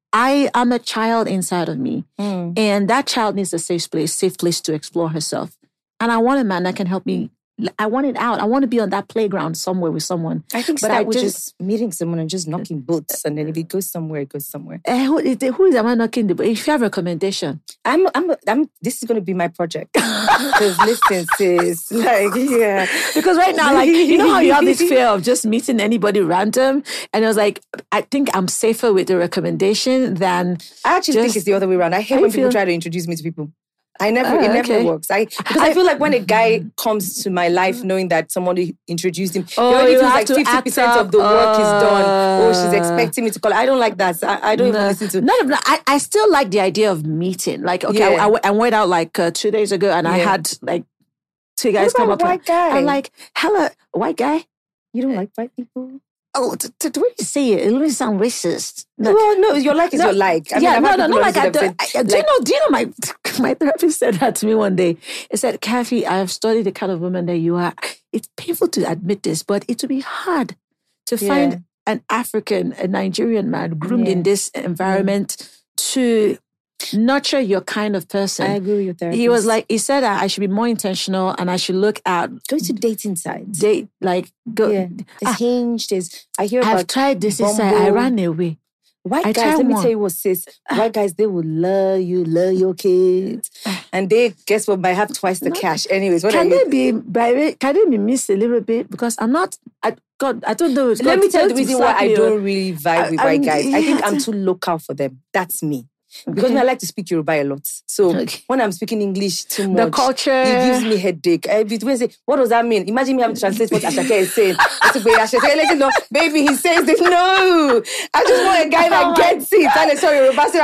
I am a child inside of me. Mm. And that child needs a safe place, safe place to explore herself. And I want a man that can help me. I want it out. I want to be on that playground somewhere with someone. I think but start I with just, just meeting someone and just knocking boots. And then if it goes somewhere, it goes somewhere. Uh, who, who is am I knocking the boot? If you have a recommendation. I'm, I'm, I'm, this is going to be my project. Because listen, sis, like, yeah. Because right now, like, you know how you have this fear of just meeting anybody random? And I was like, I think I'm safer with the recommendation than I actually just, think it's the other way around. I hate I when feel, people try to introduce me to people. I never, oh, it never okay. works. I because I, I feel like when a guy comes to my life knowing that somebody introduced him, oh, he already feels like to fifty percent of the work uh, is done. Oh, she's expecting me to call. I don't like that. I, I don't no, even listen to. None of that. I, I still like the idea of meeting. Like, okay, yeah. I, I, I went out like uh, two days ago and yeah. I had like two guys what come up. What white guy? I'm like, hello, white guy. You don't like white people? Oh, t- t- the way you say it, it really sounds racist. No. Well, no, your like is no, your like. I yeah, mean, no, no, not like I do. Said, I, do like, you know? Do you know my my therapist said that to me one day? He said, "Kathy, I have studied the kind of woman that you are. It's painful to admit this, but it would be hard to yeah. find an African, a Nigerian man groomed yeah. in this environment yeah. to." Nurture your kind of person. I agree with your therapist. He was like, he said that I should be more intentional and I should look at go to dating sites. Date like go. Yeah. There's ah, Hinge. There's I hear about. I've tried this. Bumble. Inside, I ran away. White I guys, let me one. tell you what, sis. White guys, they will love you, love your kids, and they guess what might have twice the no. cash. Anyways, what can are they you? be? By can they be missed a little bit? Because I'm not. I, God, I don't know. Let God, me tell you the reason why I don't really vibe I, with I, white guys. Yeah. I think I'm too local for them. That's me. Because okay. me, I like to speak Yoruba a lot. So okay. when I'm speaking English too much, the culture, it gives me headache. I between say, what does that mean? Imagine me having to translate what Ashake is saying. I say, Ashake, no, baby, he says this. No, I just want a guy that oh gets it. I sorry, Yoruba, sorry,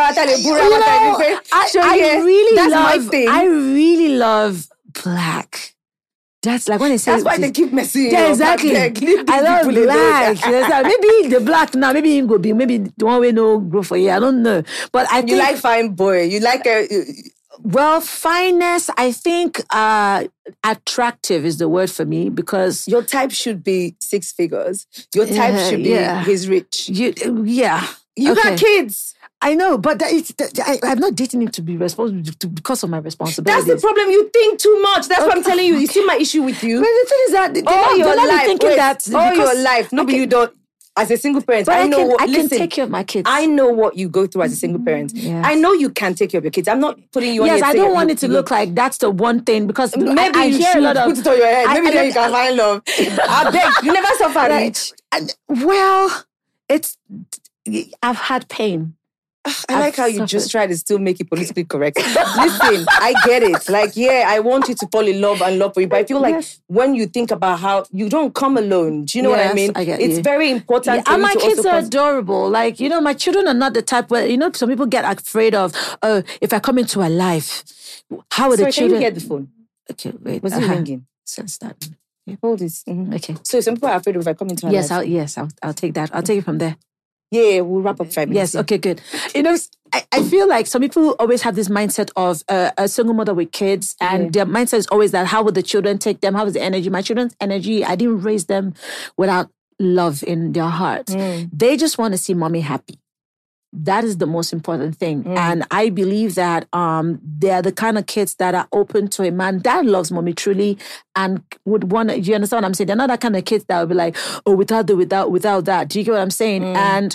I, I really that's love. my thing. I really love black. That's like when they say that's why they keep messing. Yeah, exactly. I love black. Maybe the black now. Maybe he go be. Maybe the one way no grow for you. I don't know. But I you think, like fine boy. You like a. Well, fineness. I think uh, attractive is the word for me because your type should be six figures. Your type uh, should be yeah. he's rich. You, yeah. You okay. got kids. I know, but that is, that, I, I'm not dating him to be responsible to, because of my responsibilities. That's the problem. You think too much. That's okay. what I'm telling you. You see my issue with you. But the thing is that they, all not, your life, thinking wait, that all because, your life. No, okay. but you don't. As a single parent, but I, I know. Can, what, I listen, can take care of my kids. I know what you go through as a single parent. Yes. I know you can take care of your kids. I'm not putting you on. Yes, I don't want you, it to look like that's the one thing because maybe I, I you hear should a lot of, put it on your head. Maybe I, then I, you can find love. I beg. You never suffer rich. And, well, it's I've had pain. I like how you suffered. Just try to still make it politically correct. Listen, I get it. Like, yeah, I want you to fall in love and love for you. But I feel like yes. when you think about how you don't come alone, do you know yes, what I mean? I get it's you. very important. Yeah, for and you my to kids also are cons- adorable. Like, you know, my children are not the type where, you know, some people get afraid of, oh, if I come into a life, how are Sorry, the children? Can you get the phone? Okay, wait. Was uh-huh. it ringing? Since that. Yeah. Hold this. Mm-hmm. Okay. So some people are afraid of if I come into a yes, life. I'll, yes, I'll, I'll take that. I'll take it from there. Yeah, we'll wrap up five minutes. Yes, okay, good. You know, I, I feel like some people always have this mindset of uh, a single mother with kids, and yeah. their mindset is always that how would the children take them? How is the energy? My children's energy, I didn't raise them without love in their heart. Mm. They just want to see mommy happy. That is the most important thing. Mm. And I believe that um, they're the kind of kids that are open to a man that loves mommy truly and would want to, you understand what I'm saying? They're not that kind of kids that would be like, oh, without the, without, without that. Do you get what I'm saying? Mm. And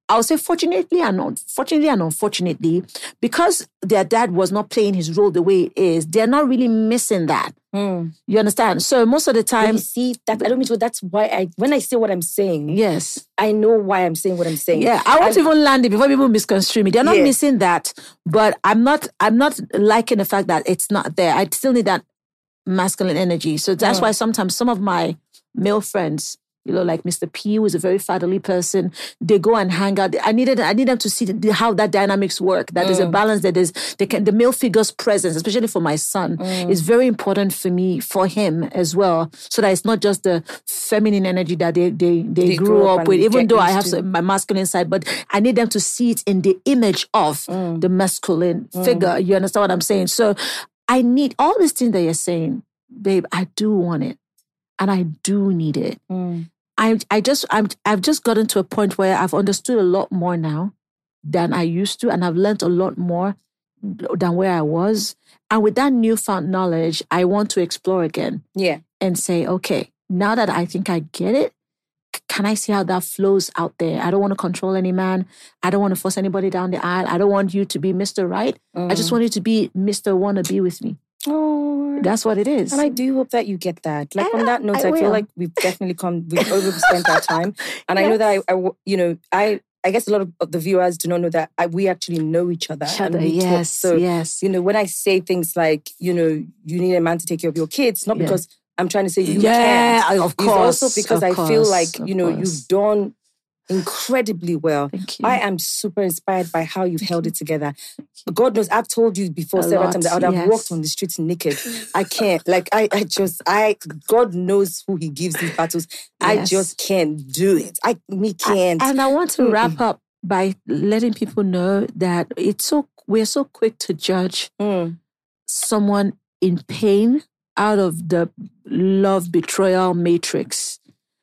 I'll say fortunately and unfortunately and unfortunately, because their dad was not playing his role the way it is, they're not really missing that. Mm. You understand? So most of the time... You see, that, I don't mean to, that's why I, when I say what I'm saying, yes, I know why I'm saying what I'm saying. Yeah, I want and, to even land it before people misconstrue me. They're not yeah. missing that, but I'm not, I'm not liking the fact that it's not there. I still need that masculine energy. So that's mm. why sometimes some of my male friends, you know, like Mister P, who is a very fatherly person, they go and hang out. I needed, I need them to see the, how that dynamics work. That mm. there's a balance. That there's they can, the male figure's presence, especially for my son, mm. is very important for me, for him as well. So that it's not just the feminine energy that they they they, they grew, grew up, up with. Even though I have some, my masculine side, but I need them to see it in the image of mm. the masculine mm. figure. You understand what I'm saying? So I need all these things that you're saying, babe. I do want it, and I do need it. Mm. I I just I'm I've just gotten to a point where I've understood a lot more now than I used to, and I've learned a lot more than where I was. And with that newfound knowledge, I want to explore again. Yeah. And say, okay, now that I think I get it, can I see how that flows out there? I don't want to control any man. I don't want to force anybody down the aisle. I don't want you to be Mister Right. Mm. I just want you to be Mister Wanna Be with me. Oh, that's what it is. And I do hope that you get that. Like I, on that note, I, I feel like we've definitely come, we've overspent our time. And yes. I know that I, I, you know, I, I guess a lot of the viewers do not know that I, we actually know each other. Each other, and we yes, talk. So, yes. you know, when I say things like, you know, you need a man to take care of your kids, not yeah. because I'm trying to say you yeah, can't. of course. It's also because I course, feel like, you know, course. you've done incredibly well. Thank you. I am super inspired by how you've Thank held you. it together. God knows, I've told you before a several lot, times that I would have yes. walked on the streets naked. I can't. Like, I, I just, I, God knows who he gives these battles. Yes. I just can't do it. I, me can't. I, and I want to mm-hmm. wrap up by letting people know that it's so, we're so quick to judge mm. someone in pain out of the love betrayal matrix.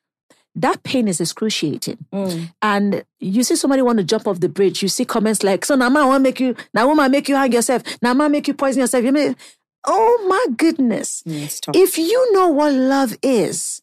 That pain is excruciating. Mm. And you see somebody want to jump off the bridge. You see comments like, so now I want to make you, now woman make you hang yourself. Now I make you poison yourself. You may, oh my goodness. Mm, if you know what love is,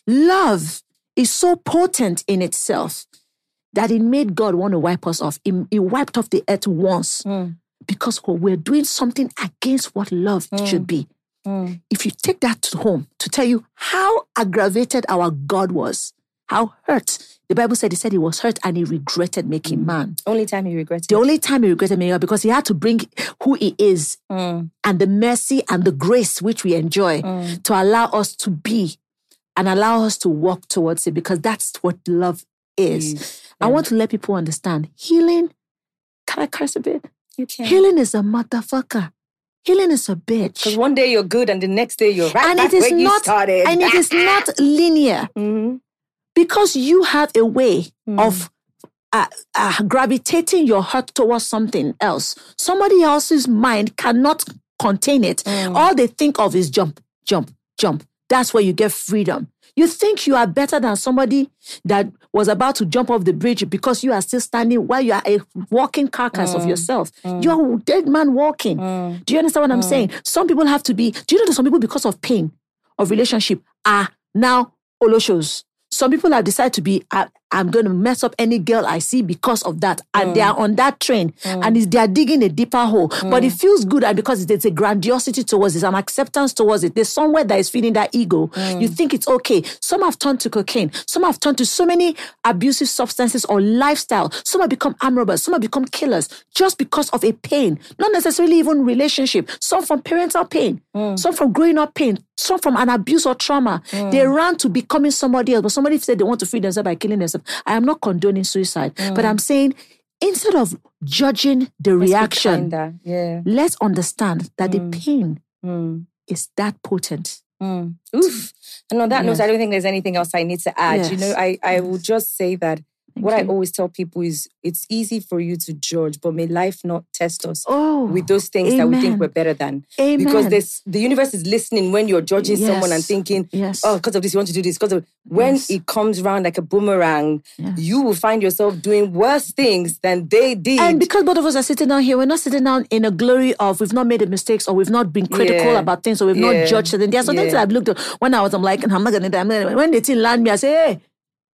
love is so potent in itself that it made God want to wipe us off. It, it wiped off the earth once mm. because we're doing something against what love mm. should be. Mm. If you take that to home to tell you how aggravated our God was, how hurt. The Bible said he said he was hurt and he regretted making mm. man. Only time he regretted. The only time he regretted making man because he had to bring who he is mm. and the mercy and the grace which we enjoy mm. to allow us to be and allow us to walk towards it because that's what love is. Mm. Yeah. I want to let people understand healing. Can I curse a bit? You can. Healing is a motherfucker. Healing is a bitch. Because one day you're good and the next day you're right and back it is where not, you started. And it is not linear. Mm-hmm. Because you have a way mm. of uh, uh, gravitating your heart towards something else. Somebody else's mind cannot contain it. Mm. All they think of is jump, jump, jump. That's where you get freedom. You think you are better than somebody that was about to jump off the bridge because you are still standing while you are a walking carcass mm. of yourself. Mm. You're a dead man walking. Mm. Do you understand what I'm mm. saying? Some people have to be, do you know that some people, because of pain of relationship, are now Oloshos? Some people have decided to be, I, I'm going to mess up any girl I see because of that. And mm. they are on that train. Mm. And it's, they are digging a deeper hole. Mm. But it feels good and because there's a grandiosity towards it, an acceptance towards it. There's somewhere that is feeding that ego. Mm. You think it's okay. Some have turned to cocaine. Some have turned to so many abusive substances or lifestyle. Some have become armed robbers. Some have become killers just because of a pain. Not necessarily even relationship. Some from parental pain. Mm. Some from growing up pain. Some from an abuse or trauma. Mm. They ran to becoming somebody else. But somebody said they want to free themselves by killing themselves. I am not condoning suicide. Mm. But I'm saying, instead of judging the let's reaction, yeah. let's understand that mm. the pain mm. is that potent. Mm. Oof. And on that yes. note, I don't think there's anything else I need to add. Yes. You know, I, I will just say that Thank what you. I always tell people is it's easy for you to judge, but may life not test us oh, with those things amen. that we think we're better than. Amen. Because this, the universe is listening when you're judging yes. someone and thinking, yes. oh, because of this, you want to do this. Because of when yes. it comes around like a boomerang, yes. you will find yourself doing worse things than they did. And because both of us are sitting down here, we're not sitting down in a glory of we've not made the mistakes or we've not been critical yeah. about things or we've yeah. not judged something. There are some yeah. things that I've looked at when I was, I'm like, I'm not going to die. When they didn't land me, I say, hey,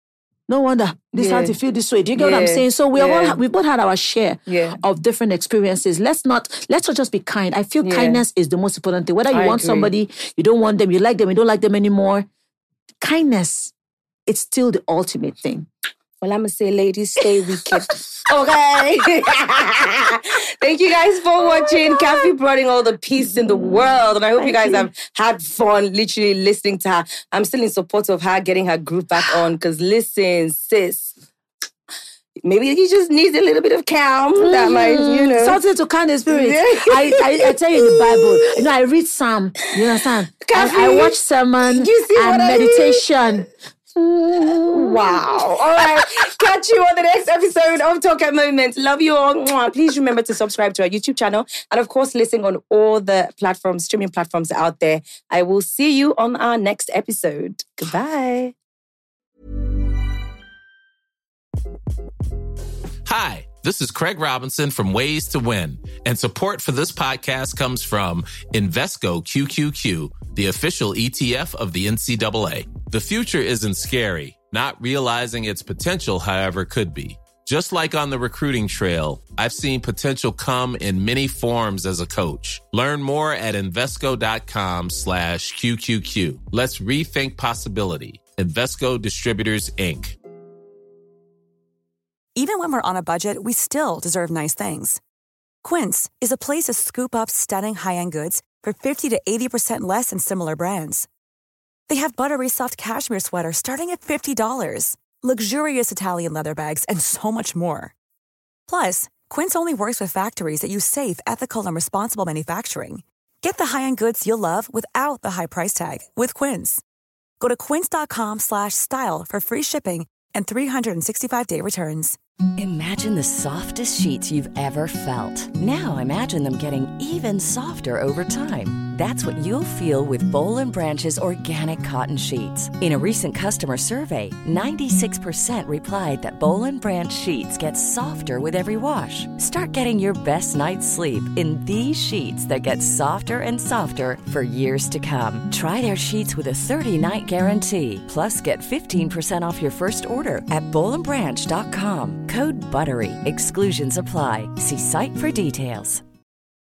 no wonder this Yeah. had to feel this way. Do you get what I'm Yeah. saying? So we Yeah. all we both had our share Yeah. of different experiences. Let's not let's not just be kind. I feel Yeah. kindness is the most important thing. Whether you I want agree. somebody, you don't want them, you like them, you don't like them anymore. Kindness, it's still the ultimate thing. Well, I'm going to say, ladies, stay wicked. Okay. Thank you guys for watching. Kathy brought in all the peace in the world. And I hope Thank you guys you. have had fun literally listening to her. I'm still in support of her getting her group back on. Because listen, sis, maybe he just needs a little bit of calm. That might, you know. Something to calm the spirit. Yeah. I, I I tell you in the Bible, you know, I read Psalm, you understand? Kathy, I, I watch sermon you see and what I mean? meditation. Wow. All right. Catch you on the next episode of Talk at Moment. Love you all. Mwah. Please remember to subscribe to our YouTube channel and, of course, listen on all the platforms, streaming platforms out there. I will see you on our next episode. Goodbye. Hi, this is Craig Robinson from Ways to Win, and support for this podcast comes from Invesco Q Q Q, the official E T F of the N C double A. The future isn't scary. Not realizing its potential, however, could be. Just like on the recruiting trail, I've seen potential come in many forms as a coach. Learn more at Invesco.com slash QQQ. Let's rethink possibility. Invesco Distributors, Incorporated. Even when we're on a budget, we still deserve nice things. Quince is a place to scoop up stunning high-end goods for fifty to eighty percent less than similar brands. They have buttery soft cashmere sweaters starting at fifty dollars, luxurious Italian leather bags, and so much more. Plus, Quince only works with factories that use safe, ethical, and responsible manufacturing. Get the high-end goods you'll love without the high price tag with Quince. Go to quince.com slash style for free shipping and three sixty-five day returns. Imagine the softest sheets you've ever felt. Now imagine them getting even softer over time. That's what you'll feel with Boll and Branch's organic cotton sheets. In a recent customer survey, ninety-six percent replied that Boll and Branch sheets get softer with every wash. Start getting your best night's sleep in these sheets that get softer and softer for years to come. Try their sheets with a thirty-night guarantee. Plus, get fifteen percent off your first order at boll and branch dot com. Code BUTTERY. Exclusions apply. See site for details.